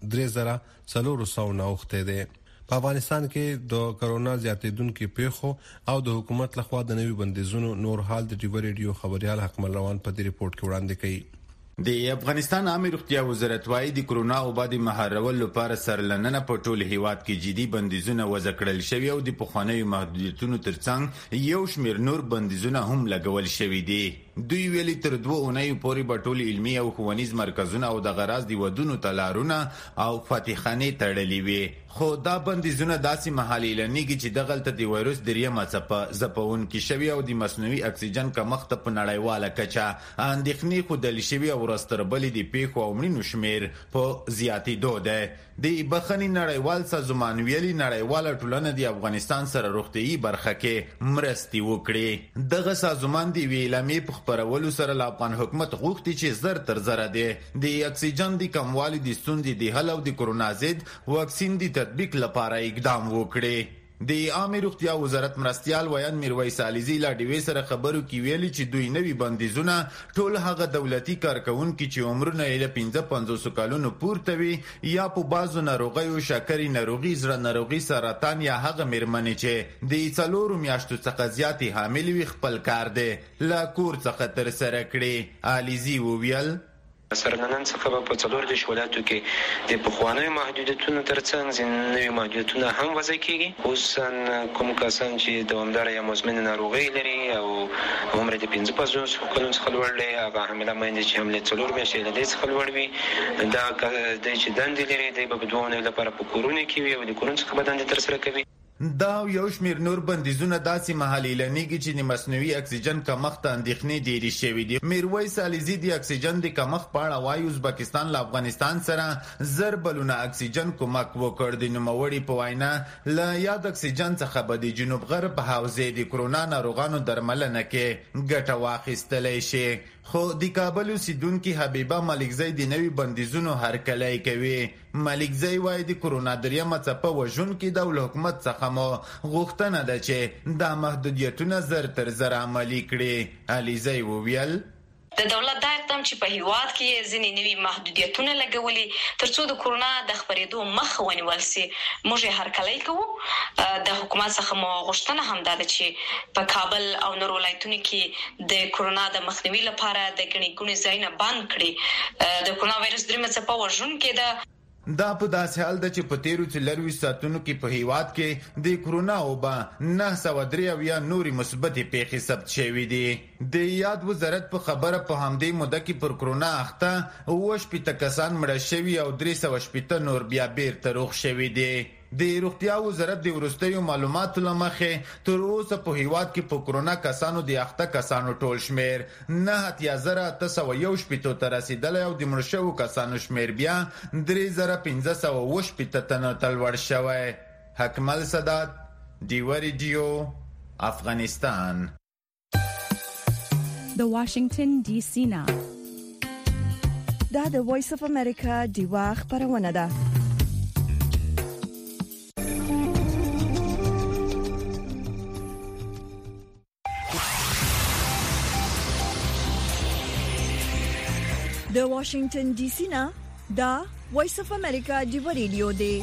[SPEAKER 4] 3,400 نه اوختی دی. په افغانستان کې د کورونا زیاتېدونکو پیښو او د حکومت لخوا د نوي بندیزونو نور حال د ډیو ریډیو خبريال حکمل روان په دې ریپورت کې وړاندې کوي.
[SPEAKER 20] د افغانستان عامه روغتیا وزارت وايي د کورونا او بعد مهارول لپاره سرلننه په ټول هیواد کې جدي بندیزونه وضع کړل شوی او د پخوانیو محدودیتونو ترڅنګ یو شمېر نور بندیزونه هم لګول شوی دي. دوی ویلي تر 2 اونیو پورې په ټول علمي او ښوونیز مرکزونه او د غراض دی ودونو تلارونه او فاتحانه تړلې وي، خو دا بندیزونه داسې محلي لنیږي چې دغلت د وایروس دریمه څپه زپون کې شوی او د مصنوعي اکسیجن کمښت په نړیواله کچه اندېښنې خودل شوی او ورستربلې د پیښو او مړینو شمیر په زیاتېدو ده. د بخښنې نړیوال سازمان ویلي نړیواله ټولنه د افغانستان سره روغتیايي برخه کې مرستې وکړي. دغه سازمان د ویلامې په خبرولو سره له افغان حکومت غوښتي چې زر تر زره د اکسیجن د کموالي د ستونزې د حل او د کورونا ضد واکسین د تطبیق لپاره اقدام وکړي. د عامه روغتیا وزارت مرستيال ویان میرویس علیزی لا ډیوي سره خبرو کې ویلي چې دوی نوي بندیزونه ټول هغه دولتي کارکونکو چې عمرونه یې 55 کالونو پورته وي یا په بازو ناروغیو شکرې ناروغي زړه ناروغي سرطان یا هغه میرمنې چې د 4 میاشتو څخه زیاتې حامل وي خپل کار دی لا کور څخه تر سره کړي. علیزی وویل
[SPEAKER 21] سرننن څخه په 14 ولایتو کې د پخوانیو محدودیتونو ترڅنګ ځینې نوي محدودیتونه هم وضع کیږي، خصوصا کوم کسان چې دوامداره یا مزمن ناروغي لري او عمر د 55 کلونو څخه لوړ دی، هغه حامله میندې چې حمله 4 میاشتې له دې څخه لوړ وي، دا د چې دندې لري د په 2 اونیو لپاره په کورونه کې وي او د کورونو څخه دندې تر سره کوي.
[SPEAKER 20] دا یو شمیر نور بندیزونه داسې محلي لنیږي چې د مصنوعي اکسیجن کمښت اندېښنې ډېرې شوې دي. میرویس علیزی د اکسیجن د کمښت په اړه وایي ازبکستان له افغانستان سره زر بلونه اکسیجن کومک وکړ. د نوموړي په وینا له یاد اکسیجن څخه به د جنوب غرب حوزې د کورونا ناروغانو درملنه کې ګټه واخیستلی شي، خو د کابل اوسیدونکي حبیبه ملکزی د نوي بندیزونو هرکلی کوي. ملکزی وایي د کورونا دریمه څپه وژونکي د حکومت څخه مو غوښتنه ده چې دا محدودیتونه زر تر زر عملي کړي. علیزی وویل
[SPEAKER 22] د دولت دا اقدام چې په هیواد کې ځینې نوي محدودیتونه لګولي ترڅو د کورونا د خپرېدو مخه ونیول سي، موږ یې هرکلی کوو. د حکومت څخه مو غوښتنه هم ده چې په کابل او نور ولایتونو کې د کورونا د مخنیوي لپاره د ګڼې ګوڼې ځایونه بند کړي. د کورونا وایرس دریمه څپه وژونکې ده.
[SPEAKER 20] دا په داسې حال ده چې په تیرو 24 ساعتونو کې په هیواد کې د کورونا وبا 903 نوري مثبتې پیښې ثبت شوې دي. د یاد وزارت په خبره په همدې موده کې پر کورونا اخته 80 کسان مړه شوي او 380 نور بیا بیرته روغ شوي دي. د روغتیا وزارت د ورستیو معلوماتو لمخې تر اوسه په هیواد کې په کورونا کسانو د اخته کسانو ټول شمیر 9,818 ته رسیدلی او د مړه شوو کسانو شمیر بیا 3,518 تنو ته لوړ شوی. حکمل سادات، ډیو ریډیو، افغانستان.
[SPEAKER 1] د واشنگټن ډي سي نه دا د وایس اف امریکا دیوا خبرونه ده. د واشنگټن ډي سي نه دا وایس اف امریکا دیوا ریډیو دی.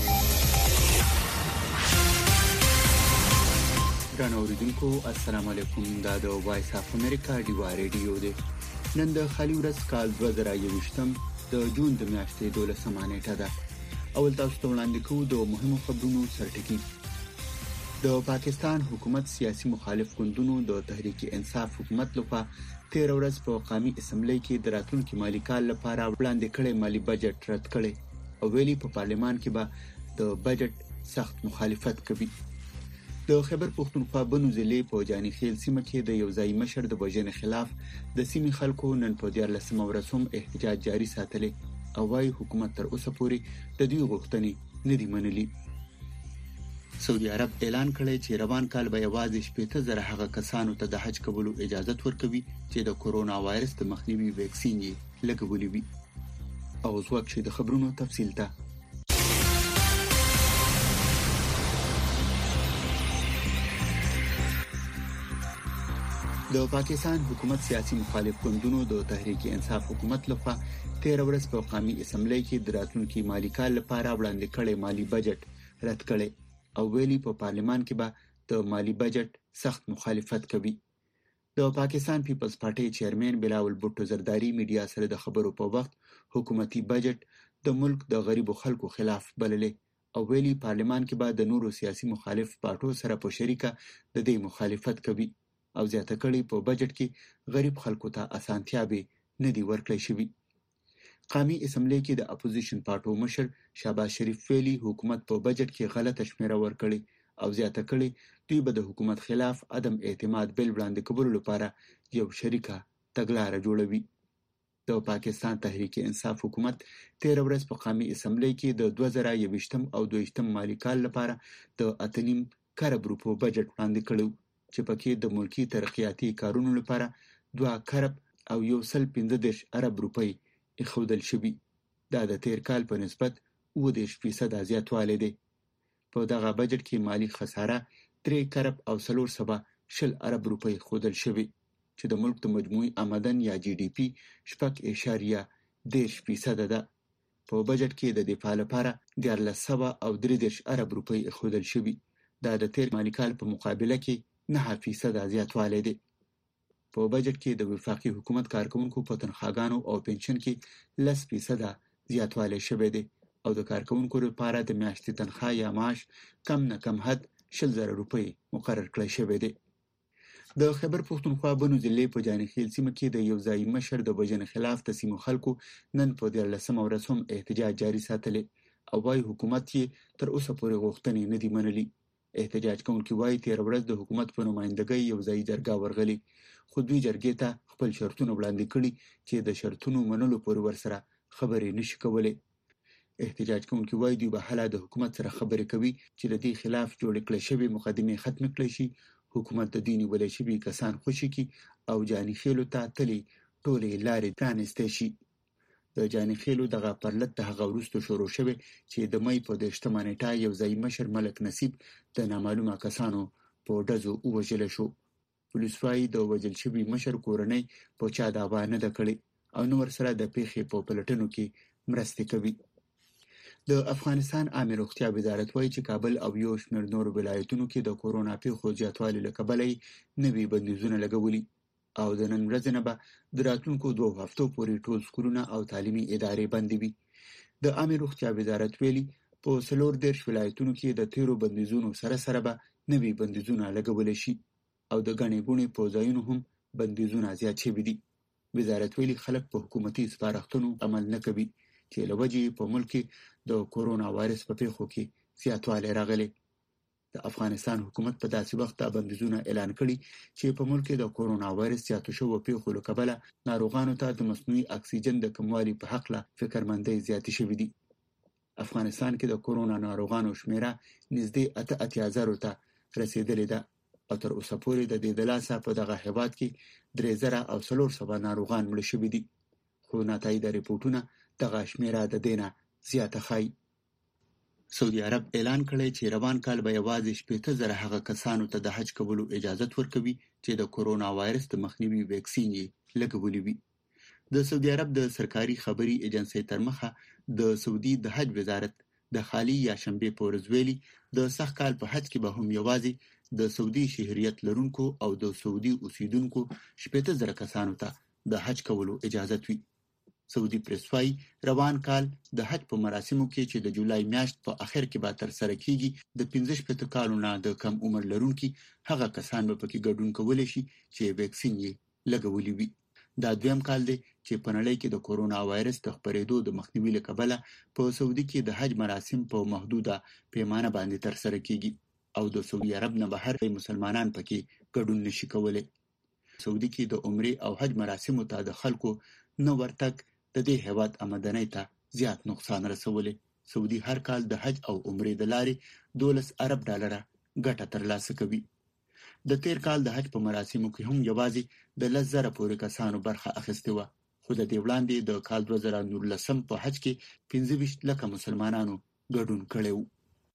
[SPEAKER 2] ګرانو اوریدونکو السلام علیکم. دا د وایس اف امریکا دیوا ریډیو دی. نن د خالي ورځ کال 2021 د جون د میاشتې 12 نیټه ده. اول تاسو ته وړاندې کوو د مهمو خبرونو سرټکی. د پاکستان حکومت سیاسي مخالف ګوندونو د تحریک انصاف حکومت لخوا 13 ورځ په قومي اسمبلی کې د راتلونکي مالي کال لپاره وړاندې کړی مالی بجټ رد کړي او ویلي په پارلمان کې به د بجټ سخت مخالفت کوي. د خیبر پښتونخوا بنو ضلع په جاني خیل سیمه کې د یو ځای مشر د وژنې خلاف د سیمې خلکو نن په 14 ورځ هم احتجاج جاري ساتلی او وايي حکومت تر اوسه پورې د دوی غوښتنې نه دي منلي. سعودي عرب اعلان کړی چې روان کال به یوازې 80,000 هغه کسانو ته د حج کولو اجازه ورکوي چې د کورونا وایرس د مخنیوي ویکسین یې لګولي وي. او ځواک شي د خبرونو تفصیل ته. د پاکستان حکومت سیاسي مخالف ګوندونو د تحریک انصاف حکومت لخوا 13 ورځ په قومي اسمبلی کې د راتلونکي مالي کال لپاره وړاندې کړی مالی بجټ رد کړي او ویلي په پارلمان کې به د مالی بجټ سخت مخالفت کوي. د پاکستان پیپلز پارټي چیرمن بلاول بوټو زرداری میډیا سره د خبرو په وخت حکومتي بجټ د ملک د غریبو خلکو خلاف بللی او ویلي پارلمان کې به د نورو سیاسي مخالف پارټو سره په شریکه د دې مخالفت کوي او زیاته کړي په بجټ کې غریب خلکو ته اسانتیاوې نه دي ورکړې شوې. قومي اسمبلی کې د اپوزیشن پارټو مشر شهباز شریف ویلي حکومت په بجټ کې غلطه شمیره ورکړي او زیاته کړي دوی به د حکومت خلاف عدم اعتماد بل وړاندې کولو لپاره یو شریکه تګلارې جوړوي. د پاکستان تحریک انصاف حکومت 13 ورځ په قومي اسمبلی کې د 2021 او 22 مالي کال لپاره د 8.5 کارب روپو بجټ وړاندې کړو چې پکې د ملکی ترقیاتي کارونو لپاره 2 کارب او 115 ارب روپۍ اخودل شوی. دا د تیر کال په نسبت 10% زیاتوالی دی. په دغه بجټ کې مالی خساره 3 کارب او 420 ارب روپۍ خودل شوی چې د ملک د مجموعي آمدن یا جی ډی پی 6.10% ده. په بجټ کې د دفاع لپاره 1330 ارب روپۍ خودل شوی. دا د تیر مالی کال په مقابله کې 9% زیاتوالی دی. په بجټ کې د وفاقي حکومت کارکونکو په تنخواګانو او پنشن کې 10% زیاتوالی شوی دی او د کارکونکو لپاره د میاشتې تنخواه یا معاش کم نه کم حد 20,000 روپۍ مقرر کړی شوی دی. د خیبر پښتونخوا بنو ضلع په جاني خیل سیمه کې د یو ځای مشر د وژنې خلاف د سیمو خلکو نن په 14 ورځ هم احتجاج جاري ساتلی او وايي حکومت یې تر اوسه پورې غوښتنې نه دي منلي. احتجاج کوونکي وايي 13 ورځ د حکومت په نمائندګۍ یو ځای جرګه ورغلي خو دوی جرګې ته خپل شرطونه وړاندې کړي چې د شرطونو منلو پورې ورسره خبرې نشي کولای. احتجاج کوونکي وايي دوی به حالا د حکومت سره خبرې کوي چې د دې خلاف جوړ کړل شوی مقدمه ختم کړي شي. حکومت د دیني ولې شوی کسان خوشي کی او جاني خیلو ته تلي ټولې لارې پرانستې شي. د جاني خیلو دغه پرلط د هغه وروسته شروع شوه چې د مې په 18 نیټه یو ځای مشر ملک نصیب د نامعلومه کسانو په ډزو وژل شو. پولیس وايي د وژل شوی مشر کورنۍ په چا دعوا نه ده کړې او نو ورسره د پیښې په پلټنو کې مرسته کوي. د افغانستان عامه روغتیا وزارت وايي چې کابل او یو شمېر نور ولایتونو کې د کورونا پیښو زیاتوالی له کبله نوي بندیزونه لګولي او د نن ورځې نه به د راتلونکو 2 هفتو پورې ټول سکولونه او تعلیمي ادارې بندې وي. د عامه روغتیا وزارت ویلي په 14 ولایتونو کې د 13 بندیزونو سره به نوي بندیزونه لګول شي او د غني ګونې په ځایونو هم بندیزونه زیات شوي دي. وزارت ویلي خلک په حکومتي سپارښتنو عمل نه کوي چې لوجي په ملک د کورونا وایرس په پیښو کې زیاتوالی راغلی. د افغانستان حکومت په داسې وخت د بندیزونه اعلان کړي چې په ملک د کورونا وایرس زیاتو شوو پیښو له کبله ناروغانو ته د مصنوعي اکسیجن د کموالي په حق له فکرمندۍ زیاتې شوې دي. افغانستان کې د کورونا ناروغانو شمیره نږدې 8,000 ته رسیدلې ده او تر اوسه پورې د دې د لاسه په دغه هیواد کې 3,400 ناروغان مړه شوي دي خو ناتایده ریپورټونه دغه شمیره د دې نه زیاته ښایي. سعودي عرب اعلان کړی چې روان کال به یوازې 80,000 هغه کسانو ته د حج کولو اجازت ورکوي چې د کورونا وایرس د مخنیوي ویکسین یې لګولی وي. د سعودي عرب د سرکاري خبري ایجنسۍ تر مخه د سعودي د حج وزارت د خالی یا شنبې په ورځ ویلي د سخت کال په حج کې به هم یوازې د سعودي شهریت لرونکو او د سعودي اوسیدونکو 80,000 کسانو ته د حج کولو اجازت وي. سعودي پریس وايي روان کال د حج په مراسمو کې چې د جولای میاشت په اخر کې به ترسره کیږي د 15 کالو نه د کم عمر لرونکي هغه کسان به پکې ګډون کولی شي چې ویکسین یې لګولی وي. دا دویم کال دی چې په نړۍ کې د کورونا وایرس د خپرېدو د مخنیوي له کبله په سعودي کې د حج مراسم په محدوده پیمانه باندې ترسره کیږي او د سعودي عرب نه بهر مسلمانان پکې ګډون نشي کولی. سعودي کې د عمرې او حج مراسمو ته د خلکو نه ورتګ د دې هیواد آمدنۍ ته زیات نقصان رسولی. سعودي هر کال د حج او عمرې د لارې $12 ارب ګټه ترلاسه کوي. د تیر کال د حج په مراسمو کې هم یوازې د 10,000 پورې کسانو برخه اخیستې وه، خو د دې وړاندې د کال 2019 په حج کې 25 لکه مسلمانانو ګډون کړی و.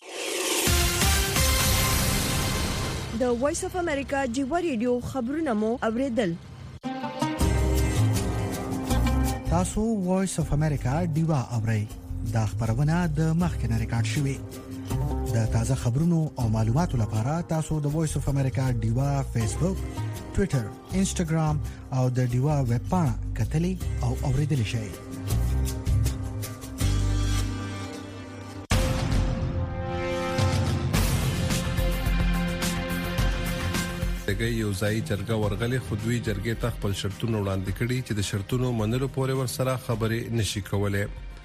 [SPEAKER 1] د وایس اف امریکا جیو ریډیو خبرونه مو اوریدل.
[SPEAKER 3] تاسو وایس اف امریکا ډیوا اورئ. دا خبرونه د مخکنه ریکارډ شوې. د تازه خبرونو او معلوماتو لپاره تاسو د وایس اف امریکا ډیوا فیسبوک، ټوئیټر، انسټاګرام او د ډیوا ویب پاڼه کتلې او اوریدل شئ.
[SPEAKER 4] دغه یو ځای جرګه ورغلې خو دوی جرګې ته خپل شرطونه وړاندې کړي چې د شرطونو منلو پورې ورسره خبرې نشي کولای.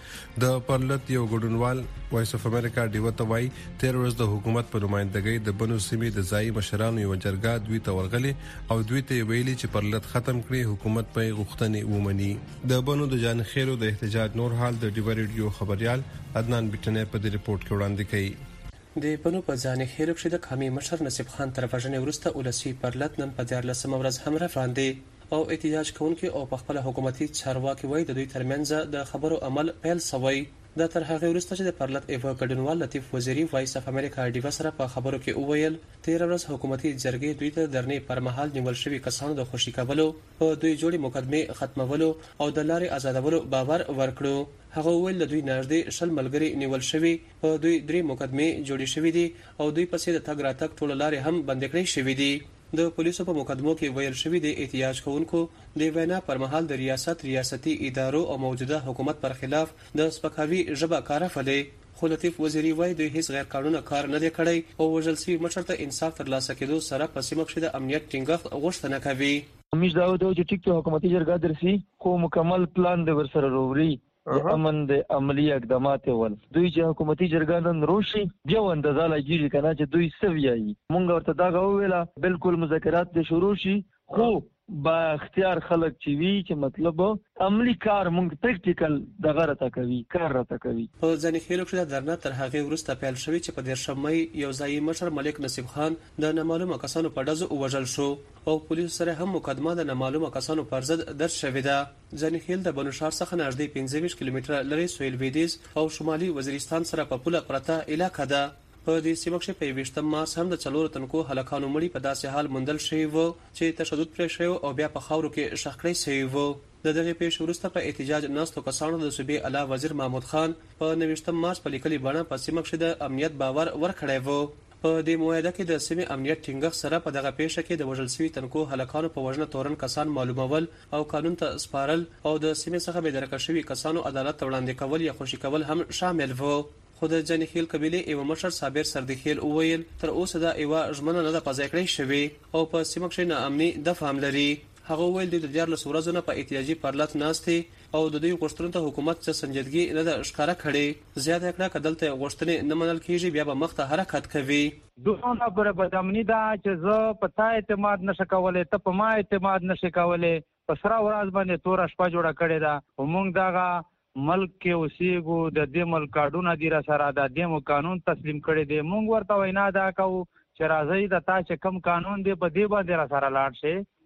[SPEAKER 4] د پرلط یو ګډونوال وایس اف امریکا ډیو ته وایي تیر ورځ د حکومت په نمائندګۍ د بنو سیمې د ځای مشرانو یو جرګه دوی ته ورغلې او دوی ته ویلي چې پرلط ختم کړي، حکومت په غوښتنې ومني. د بنو د جانخیلو د احتجاج نور حال د ډیو ریډیو خبريال عدنان بټنه په دې ریپورت کې وړاندې کړي.
[SPEAKER 7] د بنو په ځانخیلو کې د قومي مشر نصیب خان تر وژنې وروسته ولسی پرلط نن په 14 ورځ هم راوړاندې او احتجاج کوونکي او په خپل حکومتي چارواکي وایي د دوی ترمنځ د خبرو عمل پیل شوی. دا تر هغه وروسته چې د پرلط ایو ګډونوال لطیف وزیری وایس اف امریکا ډیو سره په خبرو کې وویل 13 ورځ حکومتي جرګې دوی ته درنې پر مهال نیول شوی کسانو د خوشي کولو په دوی جوړي مقدمه ختمولو او د لارې آزادولو باور ورکړو. هغه ویل د دوی نږدې شل ملګری نیول شوی، په دوی 3 مقدمه جوړې شوې دي او دوی پسې د تګ راتګ ټول لارې هم بند کړې شوې دي. د پولیسو په مقدمو کې ویل شوی دی احتجاج کوونکو د وینا پر مهال د ریاستي ادارو او موجوده حکومت پر خلاف د سپکاوي ژبه کارولې. خو لطیف وزیری وایي دوی هیڅ غیر قانوني کار نه دی کړی او وژل شوی مشر ته انصاف ترلاسه کېدو سره په سیمه کې د امنیت ټینګښت غوښتنه کوي.
[SPEAKER 23] امید دا و چې ټیک ته حکومتي جرګه درسي خو مکمل پلان د ورسره وروړي د امن د عملی اقدامات ول دوی چې حکومتي جرګه نن روشي بیا اندازه لګیږي کنه چې دوی سویایي مونږ ورته دا غوېلا بالکل مذاکرات د شروع شي خو با اختیار خلک چې وی چې مطلب عملی کار مونږ پریکټیکل دغه راته کوي کار راته کوي.
[SPEAKER 7] په ځنې خلکو چې درنه تر هغه وروسته پیل شوی چې په 13 مې یو ځای مشر ملک نصیب خان د نامعلومه کسانو په ډزو وژل شو او پولیس سره هم مقدمه د نامعلومه کسانو پر ضد درج شوې ده. ځنې خل د بنو شهر څخه نږدې 25 کیلومتر لري سویل ویدیز او شمالي وزیرستان سره په پوله پرته علاقه ده. په دې سیمه کې په 20 مارچ هم د 4 تنکو هلاکانو مړي په داسې حال موندل شوی وو چې تشدد پرې شوی او بیا په خاورو کې شخ کړی شوی وو. د دغه پیښ وروسته په احتجاج ناستو کسانو د صوبې اعلی وزیر محمود خان په 19 مارچ په لیکلي بڼه په سیمه کې د امنیت باور ورکړی وو. په دې موعده کې د سیمې امنیت ټینګښت سره په دغه پیښه کې د وژل شوی تنکو هلاکانو په وژنه تورن کسان معلومول او قانون ته سپارل او د سیمې څخه به درکه شوی کسانو عدالت وړاندې کول یا خوشي کول هم شامل وو. خود جنخیل قبیله ایو مشر صابر سردخیل اویل تر اوسه دا ایو ژمنه نه د پځای کړی شوی او په سیمه کې نه امني د فهم لري. هغه ویل د 14 ورځې نه په احتیاجي پرلط ناشته او د دوی غوښتنو ته حکومت څخه سنجیدګي نه د ښکارا کړي. زیاته کړه کدلته غوښتنې نه منل کیږي بیا به مخ ته حرکت کوي.
[SPEAKER 10] دوه پر بدامنی دا چې زه په تا اعتماد نشه کولای ته په ما اعتماد نشه کولای په سره ورځ باندې تور شپه جوړه کړي دا موږ داغه ملک کې اوسېګو د دې ملک کارډونه دی را سره د دې قانون تسلیم کړي دي موږ ورته وینا دا کوو چې راځي د تا چې کم قانون دی په دې باندې را سره لاړ شي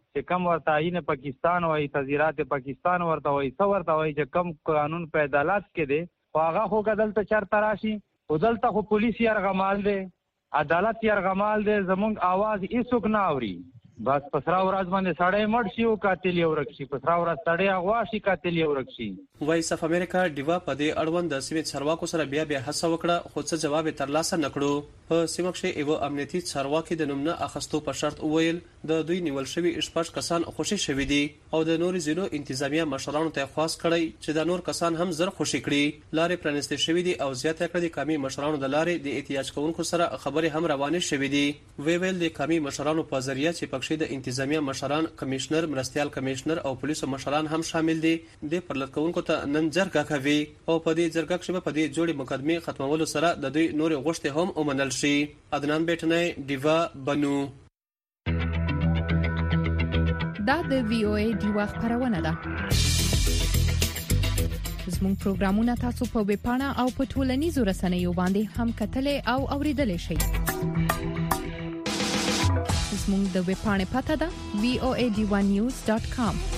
[SPEAKER 5] چې کم ورته آئین پاکستان وایي تذیرات پاکستان ورته وایي څه ورته وایي چې کم قانون په عدالت کې دی خو هغه خو که دلته چېرته راشي خو دلته خو پولیس یرغمال دی عدالت یرغمال دی زمونږ آواز هېڅوک نه اوري بس په سره ورځ باندې سړی مړ شي او قاتل یې ورک شي په سره ورځ سړی اغوا شي قاتل یې ورک شي.
[SPEAKER 7] وایس اف امریکا ډیوا په دې اړوند د سیمې چارواکو سره بیا هڅه وکړه خو څه جواب ترلاسه نکړو. په سیمه کې یو امنیتي چارواکي د نوم نه اخستو په شرط وویل د دوی نیول شوی شپږ کسان خوشي شوي دي او د نورو ځینو انتظامیه مشرانو ته خواست کړی چې د نور کسان هم زر خوشي کړي. لارې پرانستې شوې دي او زیاته کړې قومي مشرانو د لارې د احتیاج کوونکو سره خبرې هم روانې شوې دي. ویل د قومي مشرانو په ذریعہ چې پکښې د انتظامیه مشران کمشنر مرستيال کمشنر او پولیسو مشران هم شامل دي. د پرلط کوونکو ته نن جرګه کوي او په دې جرګه کې په دې جوړې مقدمه ختمولو سره د دوی نور غوښتنې هم ومنل شي. عدنان بیٹنه دیوا بنو.
[SPEAKER 9] دا د وی او ای دیوا خبرونه ده. زموږ پروګرامونه تاسو په ویب پاڼه او په ټولنیزو رسنیو باندې هم کتلې او اوریدلې شئ. زموږ د ویب پاڼې پته ده voadivanews.com.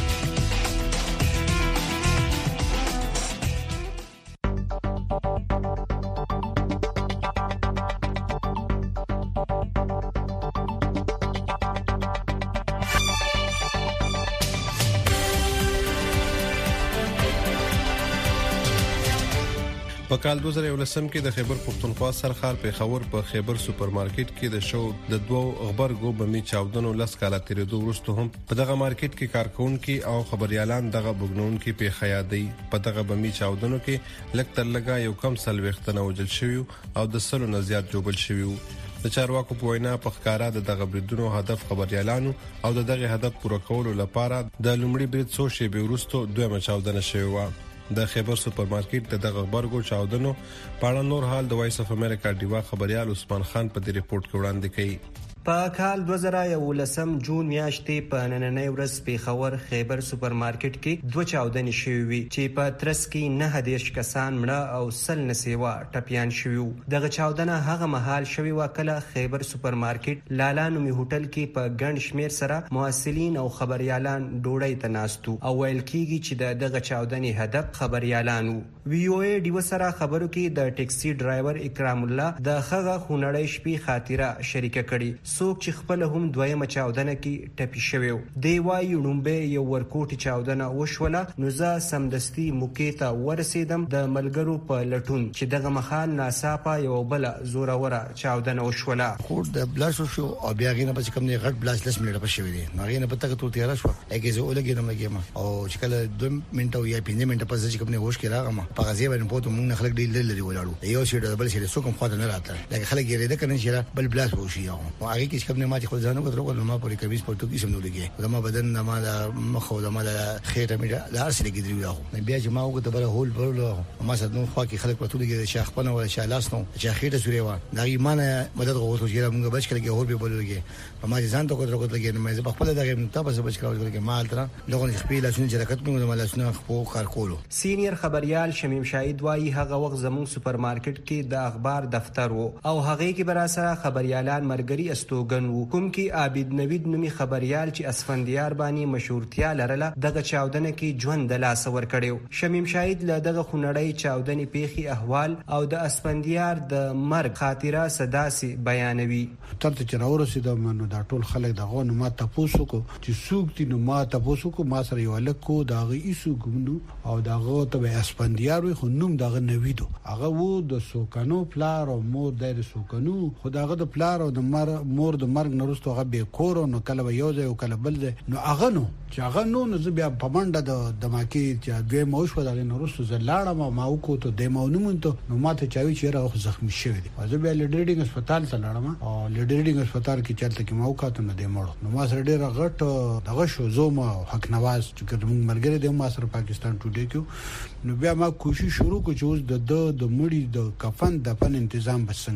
[SPEAKER 4] په کال 2011 کې د خیبر پختونخوا سرخار په خبر په خیبر سوپر مارکیټ کې د شو د دوه خبرګو بمی چاودنو لس کاله تیرېدو وروسته هم په دغه مارکیټ کې کارکونکو او خبريالان دغه بګنون کې په خیادي په دغه بمی چاودنو کې لکتر لگا یو کم سلوختنه وجل شوی او د سلو نه زیات جوړل شوی. د چارواکو په وینا په ښکارا د دغه بریدونو هدف خبريالانو او د دغه هدف پوره کولو لپاره د لومړي برید څو شی به وروسته دوه چاودنه شوی و. د خیبر سوپر مارکیټ د دغه خبرګو چاودنو په اړه نور حال د وایس اف امریکا ډیوا خبريال عثمان خان په دې ریپورت کې وړاندې کړي.
[SPEAKER 11] په کال 2011 جون میاشتې په نننۍ ورځ په خبر خیبر سوپر مارکیټ کې دوه چاودنې شوې چې په ترڅ کې 9 کسان مړه او سل نسیوا ټپيان شوي. دغه چاودنه هغه مهال شوې وکړه خیبر سوپر مارکیټ لالا نومي هوټل کې په ګڼ شمیر سره محصلین او خبريالان ډوډۍ ته ناستو او ویل کېږي چې دغه چاودنې هدف خبريالانو. وی او ای ډیو سره خبرو کې د ټیکسي ډرایور اکرام الله د هغه خونړۍ شپې خاطره شریک کړي څوک چې خپل هم دویمه چاودنه کې ټپي شوی. دی وايي لومبه یو ورکوټي چاودنه وشوله نو زه سمدستي موقع ته ورسېدم د ملګرو په لټون چې دغه مخال ناڅاپه یو بل زوروره چاودنه وشوله.
[SPEAKER 24] خو د بلاس شو او بیا غینه په کوم نه غټ بلاس لس منټه پښې وي نو غینه په تک ته تیار شو اګه زه ولګم او چې کله 2 منټه یا 5 منټه پس چې کوم نه هوش کې راغم په غزي باندې پوتو مونږ خلک ډېر لري ولاړو یو شی د بل شي څوک هم خاطر نه راته لکه خلک یې رده کنه چې بل بلاس وشي او هغه کې چې کوم نه ما خو ځانو کوو نو ما پوری کوي سپورټو کې سم نو لګي دا ما بدن نه ما د مخ او د ما د خېټه مې د اصلي کې دی یو بیا چې ما وګ ته بل هول برلو ما صد نو خو کې خلک پټو لګي شیخ پنه ولا شالاس نو چې خېټه سوري و دا ایمانه مدد غوښتو چې موږ بچ کړي هول به بولږي ما ځان ته کوو لګي نو مې په خپل دغه تاسو بچ کړو ما تر دغه خپل لاسونه حرکت موږ د لاسونه خو کار کولو.
[SPEAKER 11] سینیئر خبريال شمیم شاهد وايي هغه وخت زموږ سوپر مارکیټ کې د اخبار دفتر وو او هغه کې برا سره خبريالان مرګري استوګن وو کوم کې عابد نوید نومي خبريال چې اسفندیار باندې مشهورتیا لرله دغه چاودنه کې ژوند د لاس ور کړیو. شمیم شاهد له دغه خونړی چاودنې پیخي احوال او د اسفندیار د مرګ خاطره صداسي بیانوي.
[SPEAKER 25] ترته چې راورسېدم نو دا ټول خلک دغه نو ما تاسو کو چې سوق دي نو ما تاسو کو ما سره یو لکو دغه ایسو ګوندو او دغه ته اسفندیار وي خو نوم دغه نویدو هغه وو د سوکانو پلار او مور د سوکانو خو دغه د پلار او د مور د مرګ نورستو هغه به کور نو کله یو ځای او کله بل ځای نو هغه نو چې هغه نو بیا په منډه د دماکي چې دوی موش ودل نورستو زلاړه ما وکړو ته د مونږ نو ماته چاوي چې راغ زخمی شوی دی زه بیا لیډرینګ هسپتال ته لاړم او لیډرینګ هسپتال کې چلته کې ما وکړم نو د مړو نو ما سره ډیر غټ دغه شو زوم حق نواز چې کوم مرګره د ما سره پاکستان ټوډے کې نو بیا ما کوشش شروع کو چې اوس د مړی د کفن دفن تنظیم بسنګي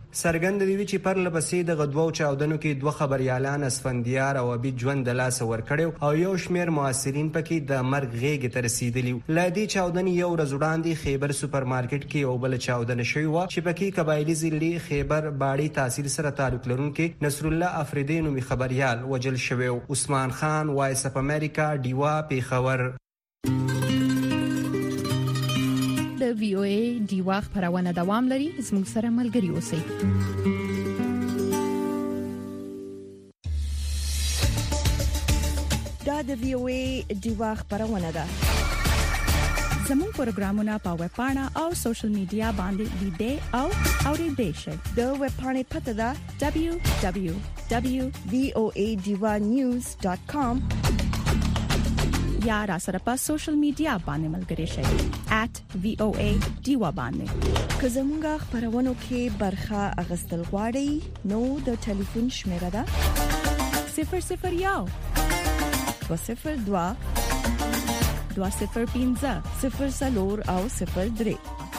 [SPEAKER 11] سرګند دی چې پر لپسې د غدوو چاودنو کې دوه خبريالان اسفندیار او ابي ژوند د لاس ورکړو او یو شمیر موثرین پکې د مرګ غېږ ته رسیدلی. لادي چاودنې یو ورځ وړاندې خیبر سوپر مارکیټ کې او بل چاودنه شوې و چې پکې قبایلی ضلع خیبر باړي تحصیل سره تعلق لرونکي نصر الله افریدی نومي خبريال وجل شوی. عثمان خان وایس اف امریکا ډیوا پیښور.
[SPEAKER 9] د وی او ای ډیوا خبرونه دوام لري. زموږ سره ملګري اوسئ.
[SPEAKER 1] دا د وی او ای ډیوا خبرونه ده.
[SPEAKER 6] زموږ پروګرامونه په ویب پاڼه او سوشل میډیا باندې لیدئ او اوریدئ شئ.
[SPEAKER 1] د ویب پاڼې پته ده www.voadivanews.com
[SPEAKER 6] یا را سره په سوشل میډیا باندې ملګري شئ @voadiva باندې.
[SPEAKER 1] که زموږ خبرونو کې برخه اغستل غواړئ نو د ټلیفون شمیره ده
[SPEAKER 6] 001
[SPEAKER 1] 202
[SPEAKER 6] 205
[SPEAKER 1] 0 او 03.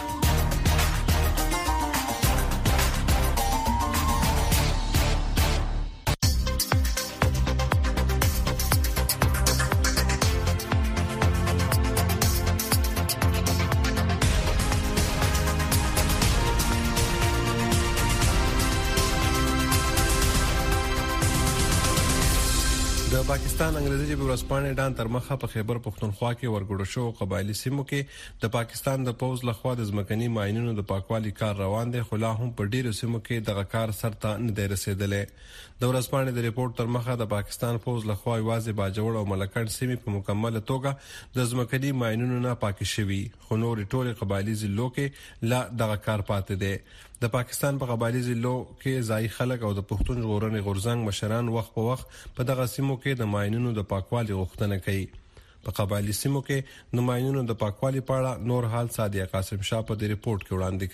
[SPEAKER 4] د پاکستان انګریزي ژبې ورځپاڼې ډان تر مخه په خیبر پښتونخوا کې ورګړو شو قبایلی سیمو کې د پاکستان د پوز لخوا د ځمکني ماینونو د پاکوالي کار روان دی، خو لا هم په ډیرو سیمو کې دغه کار سرته نه دی رسیدلی. د ورځپاڼې د ریپورت تر مخه د پاکستان پوز لخوا یوازې باجوړ او ملکند سیمې په مکمله توګه د ځمکني ماینونو نه پاکې شوي، خو نور ټول قبایلی ضلعو کې لا دغه کار پاتې دی. د پاکستان په قبایلی ضلعو کې ځای خلک او د پښتون ژغورنې غورځنګ مشران وخت په وخت په دغه سیمو کې د ماینونو د پاکوالي غوښتنه کوي. په قبایلی سیمو کې د ماینونو د پاکوالي په اړه نور حال صادق قاسم شاه په دې ریپورت کې وړاندې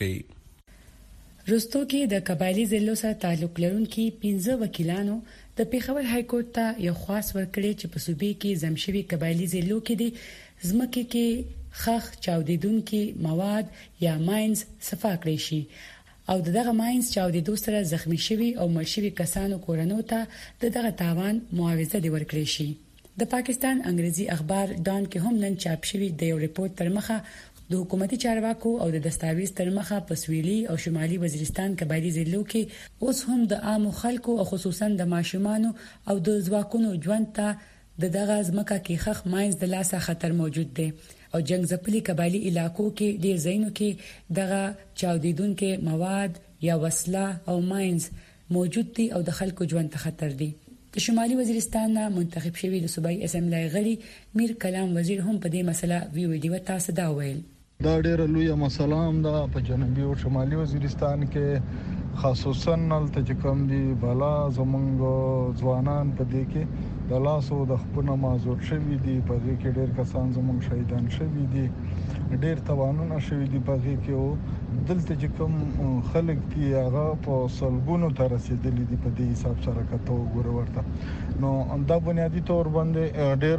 [SPEAKER 4] کوي.
[SPEAKER 8] رستو کې د قبایلی ضلعو سره تعلق لرونکي 15 وکیلانو د پیښور های کورټ ته یو خاص ورکړی چې په صوبې کې زمشوي قبایلی ضلعو کې د ځمکې کې خخ چاودیدونکي مواد یا ماینز صفا کړی شي او دغه ماینز چاودیدو سره زخمی شوي او مړ شوي کسانو کورنو ته دغه تاوان معاوضه دی ورکړی شي. د پاکستان انګریزي اخبار ډان کې هم نن چاپ شوی د یو ریپورت تر مخه د حکومتي چارواکو او د دستاویز تر مخه په سویلي او شمالي وزیرستان قبایلی ضلعو کې اوس هم د عام خلکو او خصوصا د ماشومانو او د ځواکونو ژوند ته دغه ځمکه کې خخ ماینز د لاسه خطر موجود دی او جنگ زپلي قبایلی علاقو کې ډیر ځایونو کې دغه چاودیدونکو مواد یا وسله او ماینز موجود دي او د خلکو ژوند ته خطر دي. د شمالي وزیرستان منتخب شوی د صوبایي اسمبلی غړي میر کلام وزیر هم په دې مسله ویډیو تاسو دا ویل.
[SPEAKER 12] دا ډېر لوی مسله هم ده په جنوبي او شمالي وزیرستان کې خصوصا نلته چې کوم دي بالا زمونږ ځوانان په دې کې د لاسو د خپل معذور شوی دي، په دې کې ډېر کسان زمونږ شهیدان شوی دي، ډېر توانونه شوی دي په دې کې او دلته چې کوم خلک دي هغه په سلګونو ته رسیدلي دي په دې حساب سره کته وګوره ورته. نو دا بنیادی تور باندې ډېر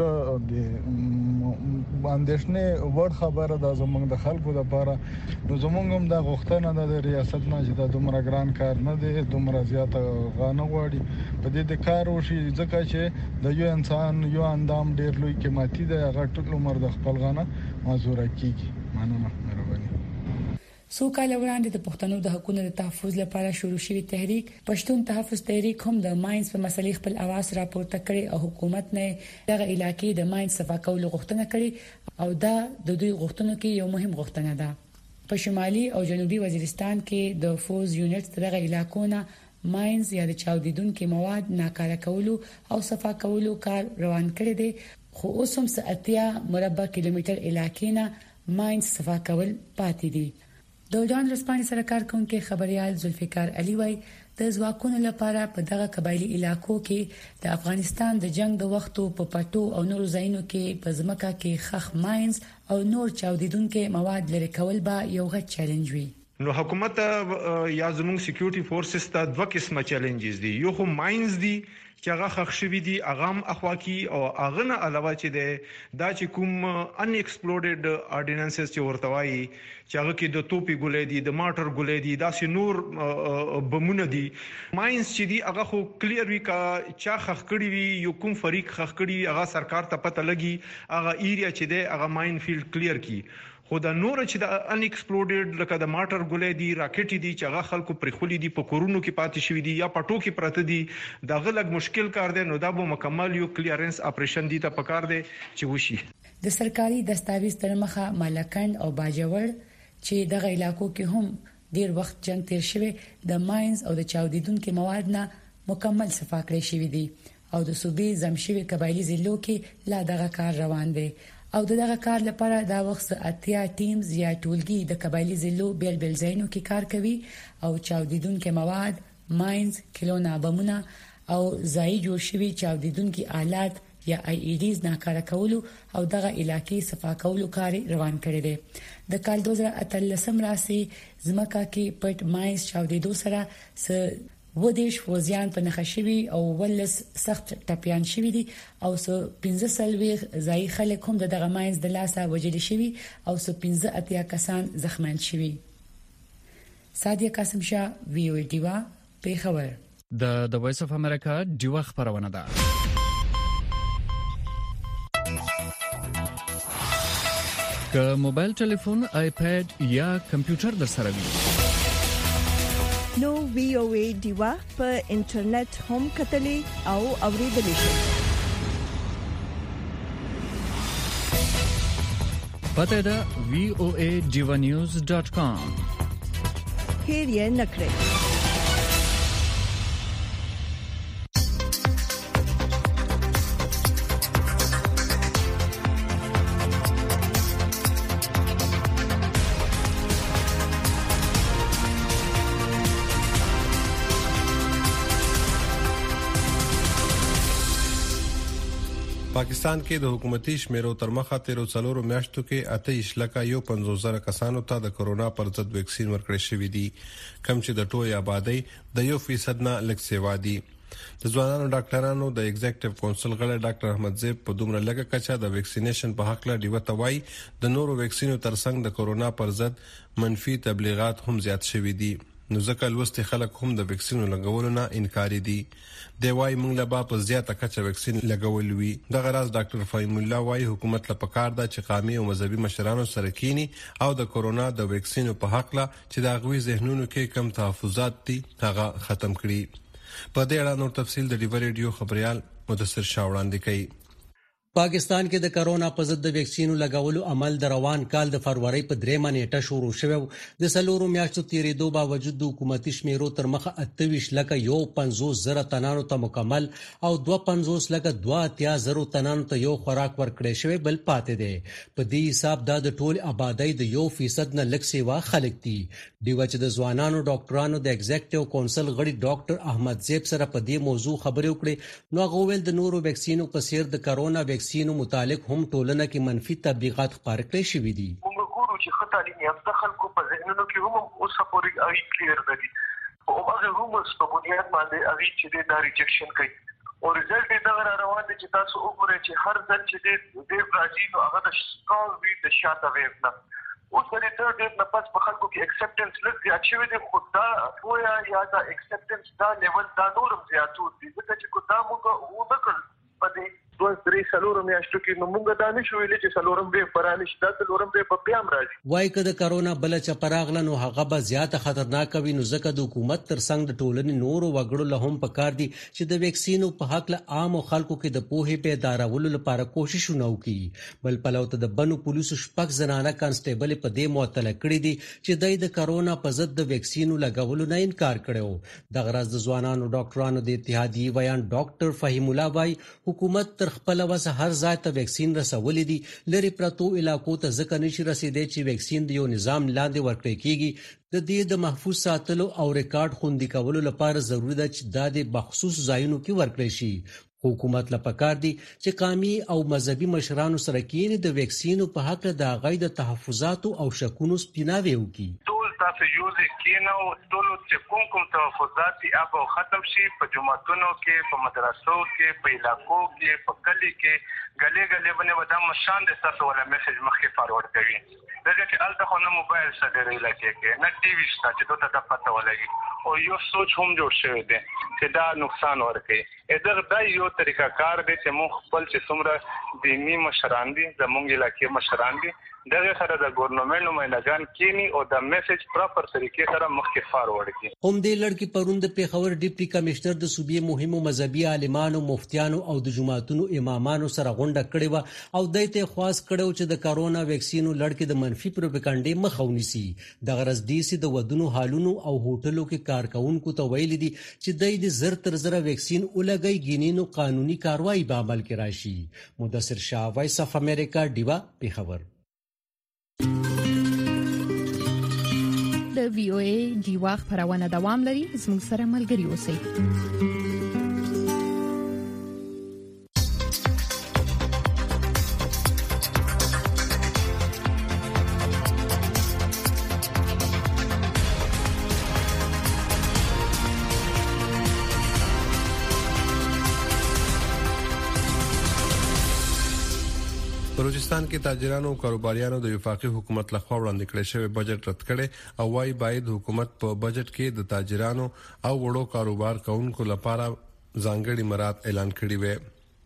[SPEAKER 12] د اندېښنې وړ خبره ده زمونږ د خلکو لپاره. نو زمونږ هم د غوښتنه د ریاست نه چې د دومره ګران کار نه دی، دومره زیاته غانه غواړي په دې د کار وشي، ځکه چې د یو انسان یو اندام ډېر لوی قیمتي دی، هغه ټول عمر د خپل غانه معذوره کیږي. مننه مهرباني.
[SPEAKER 8] څو کال وړاندې د پښتنو د حقوقو د تحفظ لپاره شروع شوی تحریک پښتون تحفظ تحریک هم د ماینز په مسلې خپل اواز راپورته کړي او حکومت نه دغه علاقې د ماینز صفا کولو غوښتنه کړي او دا د دوی غوښتنو کې یو مهم غوښتنه ده. په شمالي او جنوبي وزیرستان کې د فوز یونټ دغه علاقو نه ماینز یا د چاودیدونکو مواد ناکاره کولو او صفا کولو کار روان کړی دی، خو اوس هم 80 مربع کیلومتر علاقې نه ماینز صفا کول پاتې دي. د ډان رسپانې سره کار کوونکي خبريال ذوالفقار علي وای د ځواکونو لپاره په دغه قبایلی علاقو کې د افغانستان د جنگ د وختو په پټو او نورو ځایونو کې په ځمکه کې خخ ماینز او نور چاودیدونکو مواد لري کول به یو غټ چیلنج وي.
[SPEAKER 13] نو حکومت یا زموږ سکیورټي فورسز ته دوه قسمه چیلنجز دي. یو خو ماینز دي چې هغه خښ شوي دي، اغام اخواکی او اغه نه علاوه چې دا چې کوم ان ایکسپلوډډ اورډیننسز چې ورته وایي چې هغه کې د توپي ګولې دي، د مارټر ګولې دي، دا سي نور بمونه دي. ماینز چې دي هغه خو کلیر وی کا چا خښ کړی وي، یو کوم فریق خښ کړی هغه سرکار ته پته لګي، هغه ایریا چې دی هغه ماین فیلډ کلیر کی. خو دا نور چې د ان ایکسپلوډډ لکه د مارټر ګولې دي، راکټ دي چې هغه خلکو پر خولي دي، په کورونو کې پاتې شوی دي یا پټو کې پراته دي، دا غلګ مشکل کار دی. نو دا به مکمل یو کلیرنس اپریشن دي ته پکار دی چې وشي.
[SPEAKER 8] د سرکاري دستاویز تر مخه مالکان او باجوړ چې دغه علاقو کې هم ډیر وخت جنگ تیر شوی، د ماینز او د چاودیدونکو مواد نه مکمل صفا کړی شوی دي او د صوبې زمشوي قبایلی ضلعو کې لا دغه کار روان دی. او دغه کار لپاره دا وخت اتیا ټیمز یا ټولګي د قبایلی ضلعو بیل ځایونو کې کار کوي او چاودیدونکو مواد، ماینز، کلونه بمونه او ځای جوړ شوی چاودیدونکو آلات یا آی ای ډیز ناکاره کولو او دغه علاقې صفا کولو کار روان کړی دی. د کال 2013 راسي زمکا کې پټ ماینز چاودیدو سره ودیش فوزیان په نخښوي او ولس سخت ټپيان شوی دي او 15 ځای خلک هم دغه ماینز د لاسه وجل شوی او 15 کسان زخمیان شوی. سادیه قاسم شاه وی او ډیوا پیښور.
[SPEAKER 14] د وایس اف امریکا ډیوا خبرونه ده. که موبایل ټلیفون، آیپاد یا کمپیوټر در سره وي
[SPEAKER 1] نو وی او ای ډیوا په انټرنیټ هم کتلې او اوریدلې شي.
[SPEAKER 14] پته ده voanews.com.
[SPEAKER 1] هیر یې نکړئ.
[SPEAKER 4] پاکستان کې د حکومتي شمیرو تر مخه 13 میاشتو کې 28,150,000 کسانو ته د کرونا پر ضد ویکسین ورکړل شوې دي، کم چې د ټولې آبادی د 1% نه لږ سیوا دي. د ځوانانو ډاکټرانو د ایگزیکټیو کونسل غړي ډاکټر احمد زیب په دومره لږه کچه د ویکسینیشن په حق لا دیوته وای د نورو ویکسینو ترڅنګ د کرونا پر ضد منفي تبلیغات هم زیات شوي دي. نو ځکه لوستي خلک هم د ویکسینو لګولو نه انکار دي. دی وايي موږ له با په زیاته کچه ویکسین لګول وی. دغه راز ډاکټر فهیم الله وايي حکومت له پکار ده چې قومي او مذهبي مشرانو سره کینی او د کرونا د ویکسینو په حق لا چې د غوي ذهنونو کې کم تحفظات دي هغه ختم کړي. په دې اړه نور تفصیل د ډیو ریډیو خبريال مدثر شاه وړاندې کوي.
[SPEAKER 15] پاکستان کې د کرونا په ضد د ویکسینو لګولو عمل د روان کال د فروری په 3 نیټه شروع شوه. د سلورو میاشتو تیریدو باوجود د حکومتي شمیرو تر مخه 28,150,000 تنانو ته مکمل او 52,280,000 تنانو ته یو خوراک ورکړی شوی بل پاتې دی. په دې حساب د ټول آبادی د 1% نه لږ سیوا خلک دي. دیو چې د ځوانانو ډاکټرانو د ایگزیکټیو کونسل غړي ډاکټر احمد زیب سره په دې موضوع خبرې وکړې. نو غوول د نورو ویکسینو په څیر د کرونا ویکسینو متعلق هم ټولنه کې منفي تبلیغات خپاره کړی شوي دي.
[SPEAKER 17] موږ ګورو چې خطالي یافته خلکو په ذهنونو کې هم اوس پورې اړي کلیر دي او هغه رومرز په بنیاد باندې اړي چې دا ریجکشن کوي او رزلټ دا روان دي چې تاسو وګورئ چې هر ځل چې د برازي نو هغه د سټرونګ وی د شاته ویو نه اوس د ټر ډیټ نه پس په خلکو کې اکسپټنس لږ زیات شوی دی. خو دا پویا یا دا اکسپټنس دا لیول دا نورم زیاتو دي ځکه چې کو دا موږ ونکړ په دې 2-3 سلورم میاشتو کې نو موږ دا نشو ویلې چې سلورم به پرانه شته سلورم به په پیام راځي.
[SPEAKER 15] وای کده کرونا بل چې پراغله نو هغه به زیاته خطرناک وي. نو ځکه د حکومت ترڅنګ د ټولنې نورو وګړو له هم پکار دي چې د ویکسینو په حق له عام خلکو کې د پوهې بیدارولو لپاره کوششونه وکړي. بل پلوته د بنو پولیسو شپږ زنانه کانسټیبل په دې معطل کړی دي چې د کرونا په ضد د ویکسینو لګولو نه انکار کړو. د غرض د ځوانانو ډاکټرانو د اتحادیې ویان ډاکټر فهیم الله وای حکومت تر خپل وسه هر ځای ته ویکسین رسولې دي. لری پرتو علاقو ته ځکه نشي رسیدي چې ویکسین د یو نظام لاندې ورکړل کیږي. د دې د محفوظ ساتلو او ریکارډ خوندي کولو لپاره ضروري ده چې د مخصوص ځایونو کې ورکړل شي. حکومت لپاره دي چې قومي او مذهبي مشرانو سره کېنه د ویکسینو په حق د غوړ د تحفظات او شکونو سپیناوي وکړي.
[SPEAKER 17] ټول تاسو یوز کینو ټول چې کوم تحفظات اب ختم شي په جماعتونو کې په مدرسو کې په علاقو کې په کلی کې غلې باندې ودا مشان د تاسو ولا میسج مخکې فارورډ کوي دغه چې الته خو نه موبایل سره لري کې نه ټي وي شته چې دوی ته پته ولګي او یو سوچ هم جوړ شوی دی چې دا نقصان ورکړي اذر دا یو طریقہ کار دی چې موږ خپل چې څومره دینی مشران دي زموږ علاقې مشران دي دغه سره د ګورنمنت نمائندگان کینی او د میسج پراپر طریقې سره مخکې فارورډ کړي.
[SPEAKER 15] هم د لړکی پروند پیښور ډیپټي کمشنر د صوبې مهمو مذهبي عالمانو مفتیانو او د جماعتونو امامانو سره غونډه کړې و او دایته خواص کړو چې د کرونا ویکسینو لړکی د منفي پروپاګاندا مخه ونیسي. د غرض دي چې د ودونو حالونو او هوټلو کې کارکونکو ته ویل دي چې د زر تر زر ویکسین ولګي ګینینو قانوني کاروایی به عمل کې راشي. مدثر شاه، وایس اف امریکا، ډیوا، پیښور.
[SPEAKER 9] د وی او ای ډیوا خبرونه دوام لري. زموږ سره ملګري اوسئ.
[SPEAKER 4] بلوچستان کې تاجرانو او کاروباریانو د وفاقي حکومت لخوا وړاندې کړی شوی بجټ رد کړي او وايي باید حکومت په بجټ کې د تاجرانو او وړو کاروبار کوونکو لپاره ځانګړي مراد اعلان کړي وي.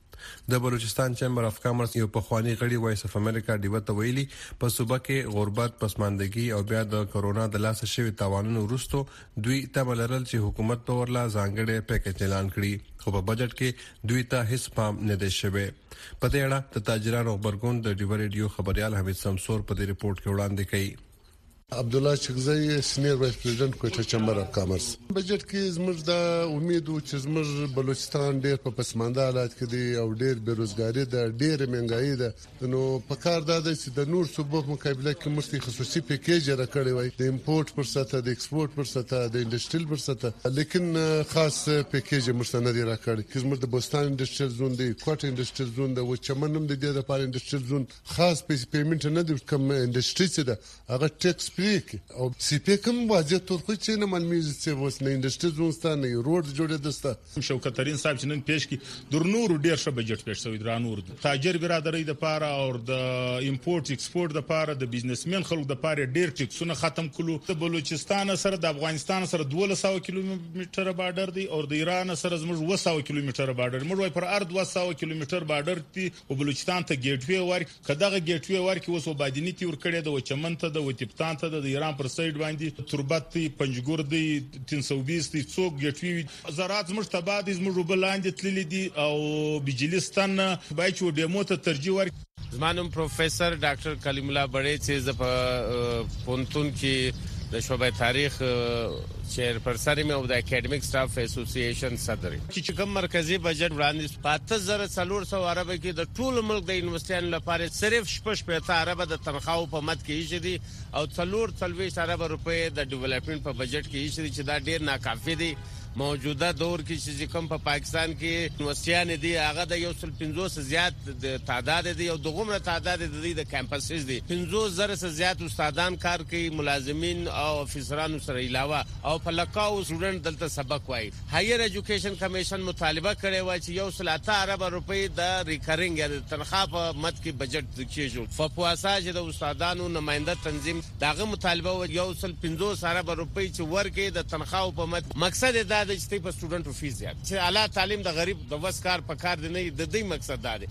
[SPEAKER 4] د بلوچستان چیمبر اف کامرس یو پخوانی غړي وایس اف امریکا ډیوه ته ویلي په صوبه کې غربت، پسماندګي او بیا د کرونا د لاس شوی تاوانونو وروسته دوی تملرل چې حکومت په ورلا ځانګړي پیکج اعلان کړي خو په بجټ کې دوی ته هیڅ پام نه دی شوی. په دې اړه د تاجرانو خبرګون د ډیو ریډیو خبريال حمید سمسور په دې ریپورت کې وړاندې کړي.
[SPEAKER 16] عبدالله چغزی، سینیر وایس پریزیدنت کوټه چمبر اف کامرس. بجټ کې زموږ د امید او چې زموږ بلوچستان ډېر په پسمانده حالات کې دی او ډېر بیروزګاری ده، ډېر مهنګایي ده، نو په کار دا دی چې د نور صوبو مقابله کې موږ خصوصي پیکیج راکړی وای د امپورټ پر سطح، د ایکسپورټ پر سطح، د انډستریل پر سطح، لیکن خاص پیکیج موږ نه دی راکړی. چې زموږ د بوستان انډستریل زون دی، کوټ انډستریل زون دی، و چمن هم د دې لپاره انډستریل زون خاص پیمنټ نه دی کوم انډستری څه ده هغه ټیکس او سی پی کوم واځي تور خو چې نه معلومیږي چې وس نه انډستری زونستانه روډ جوړه دسته.
[SPEAKER 18] شوکت ترين صاحب چې نن پیش کی در نور ډیر ښه بجټ پیش شوی در نور تاجر برادرۍ د پاره او د امپورټ ایکسپورټ د پاره د بزنسمن خلک د پاره ډیر ټیکسونه ختم کړو. د بلوچستان سره د افغانستان سره 1200 کیلومتر بارډر دی او د ایران سره زموږ 200 کیلومتر بارډر موږ وای پر ارض 200 کیلومتر بارډر دی او بلوچستان ته ګیټ وی ور کداغه ګیټ وی ور کې وسو بادینی تور کړي د وچمن ته د وتپتان ته د ایران پر سایډ باندې تربت دی، پنجګور دی، 320 دی، څوک ګټوي زراعت زموږ تباد زموږ وبلاندې تللی دي او بجلیستان باید چې ډیمو ته ترجیح ورکړي.
[SPEAKER 19] زمانم پروفیسور ډاکټر کلیم الله بړې چې ز په پونتون کې د شعبې تاریخ چیرپرسن مې او د اکیډمیک سټاف اسوسییشن صدر چې کوم مرکزی بجټ وړاندې 5400 عربه کې د ټول ملک د یونیورسيټانو لپاره صرف 15 عربه د تنخواو په مد کې شدي او 440 عربه روپے د ډیولپمنٹ په بجټ کې شدي چې دا ډیر ناکافي دي. موجوده دور کې چې کوم په پاکستان کې یونیورسيټان دي هغه د 150 زیات د تعداد دي او دغه تعداد د کیمپسز دي 50000 څخه زیات استادان کار کوي، ملازمین او افسرانو سره علاوه او په لکاو سټوډنټ دلته سبق وایي. هایر ایجوکیشن کمیشن مطالبه کړې و چې 1.8 ارب روپے د ریکرینګ یا د تنخواه په مد کې بجټ کېږي. فپواسا چې د استادانو نماینده تنظیم داغه مطالبه و 1.50 ارب روپے چې ورکې د تنخواه په مد مقصد دا د چې په سټوډنټو فیس زیات چې اعلی تعلیم د غریب د وسکار په کار دی نه د دې مقصد دا دی.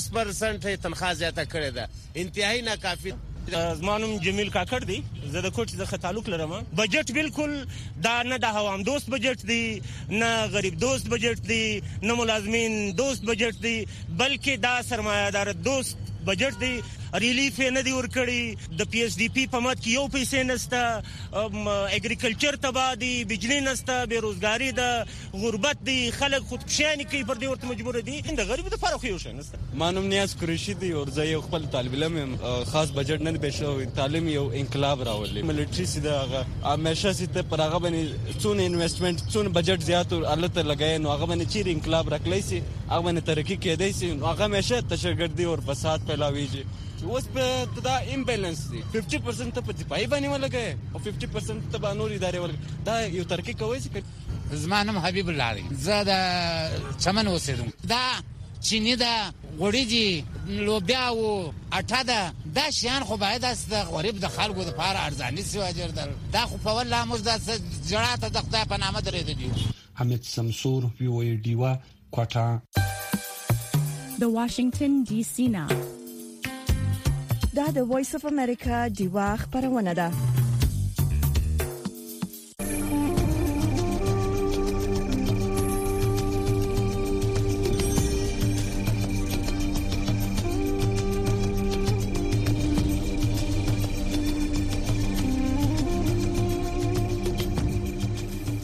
[SPEAKER 19] +% تنخواه زیاته کړې ده، انتهایی ناکافي.
[SPEAKER 21] زمانم جمیل کاکړ دی، زه د کوټ څخه تعلق لرم. بجټ بالکل دا نه د عوام دوست بجټ دی، نه غریب دوست بجټ دی، نه ملازمین دوست بجټ دی، بلکې دا سرمایه‌دار دوست بجټ دی. ریلیف نه دی ورکړي، د پی ایس ډی پی په مد کې یو پیسې نشته، اګریکلچر تباہ دی، بجلی نشته، بیروزګاری ده، غربت دی، خلک خودکشي کوي پر دې ورته مجبور دي. د غریب د فرق یو شي نشته.
[SPEAKER 22] مانم نیاز قریشی دی او زه یو خپل طالب علم خاص بجټ نه پېښ شوی. تعلیم یو انقلاب راولي. ملټری سیده هغه همیشه سیده پر هغه باندې څونه انویسټمنټ څونه بجټ زیات الله ته لګای نو هغه باندې چیر انقلاب راکلی سي، هغه باندې ترقی کېدای سي. هغه همیشه تشګردي او فساد پیلاویږي. اوس په دا امبیلنس دي 50% ته په دفاعي باندې ولګي او 50% ته به نور ادارې ولګي دا یو ترکیب کوي چې
[SPEAKER 2] زمانم حبیب الله دی زه د چمن اوسېدم دا چینی دا غوړي دي لوبیا او اټا دا شیان خو باید است د غریب د خلکو د پاره ارزاني سی واجر دا خو په والله موږ د جړه ته د خدای په نامه درې دی
[SPEAKER 3] حمید سمسور وی ډیوا کوټا
[SPEAKER 6] د واشنگټن ډي سي نه
[SPEAKER 1] دا د وایس اف امریکا دیوا خبرونه ده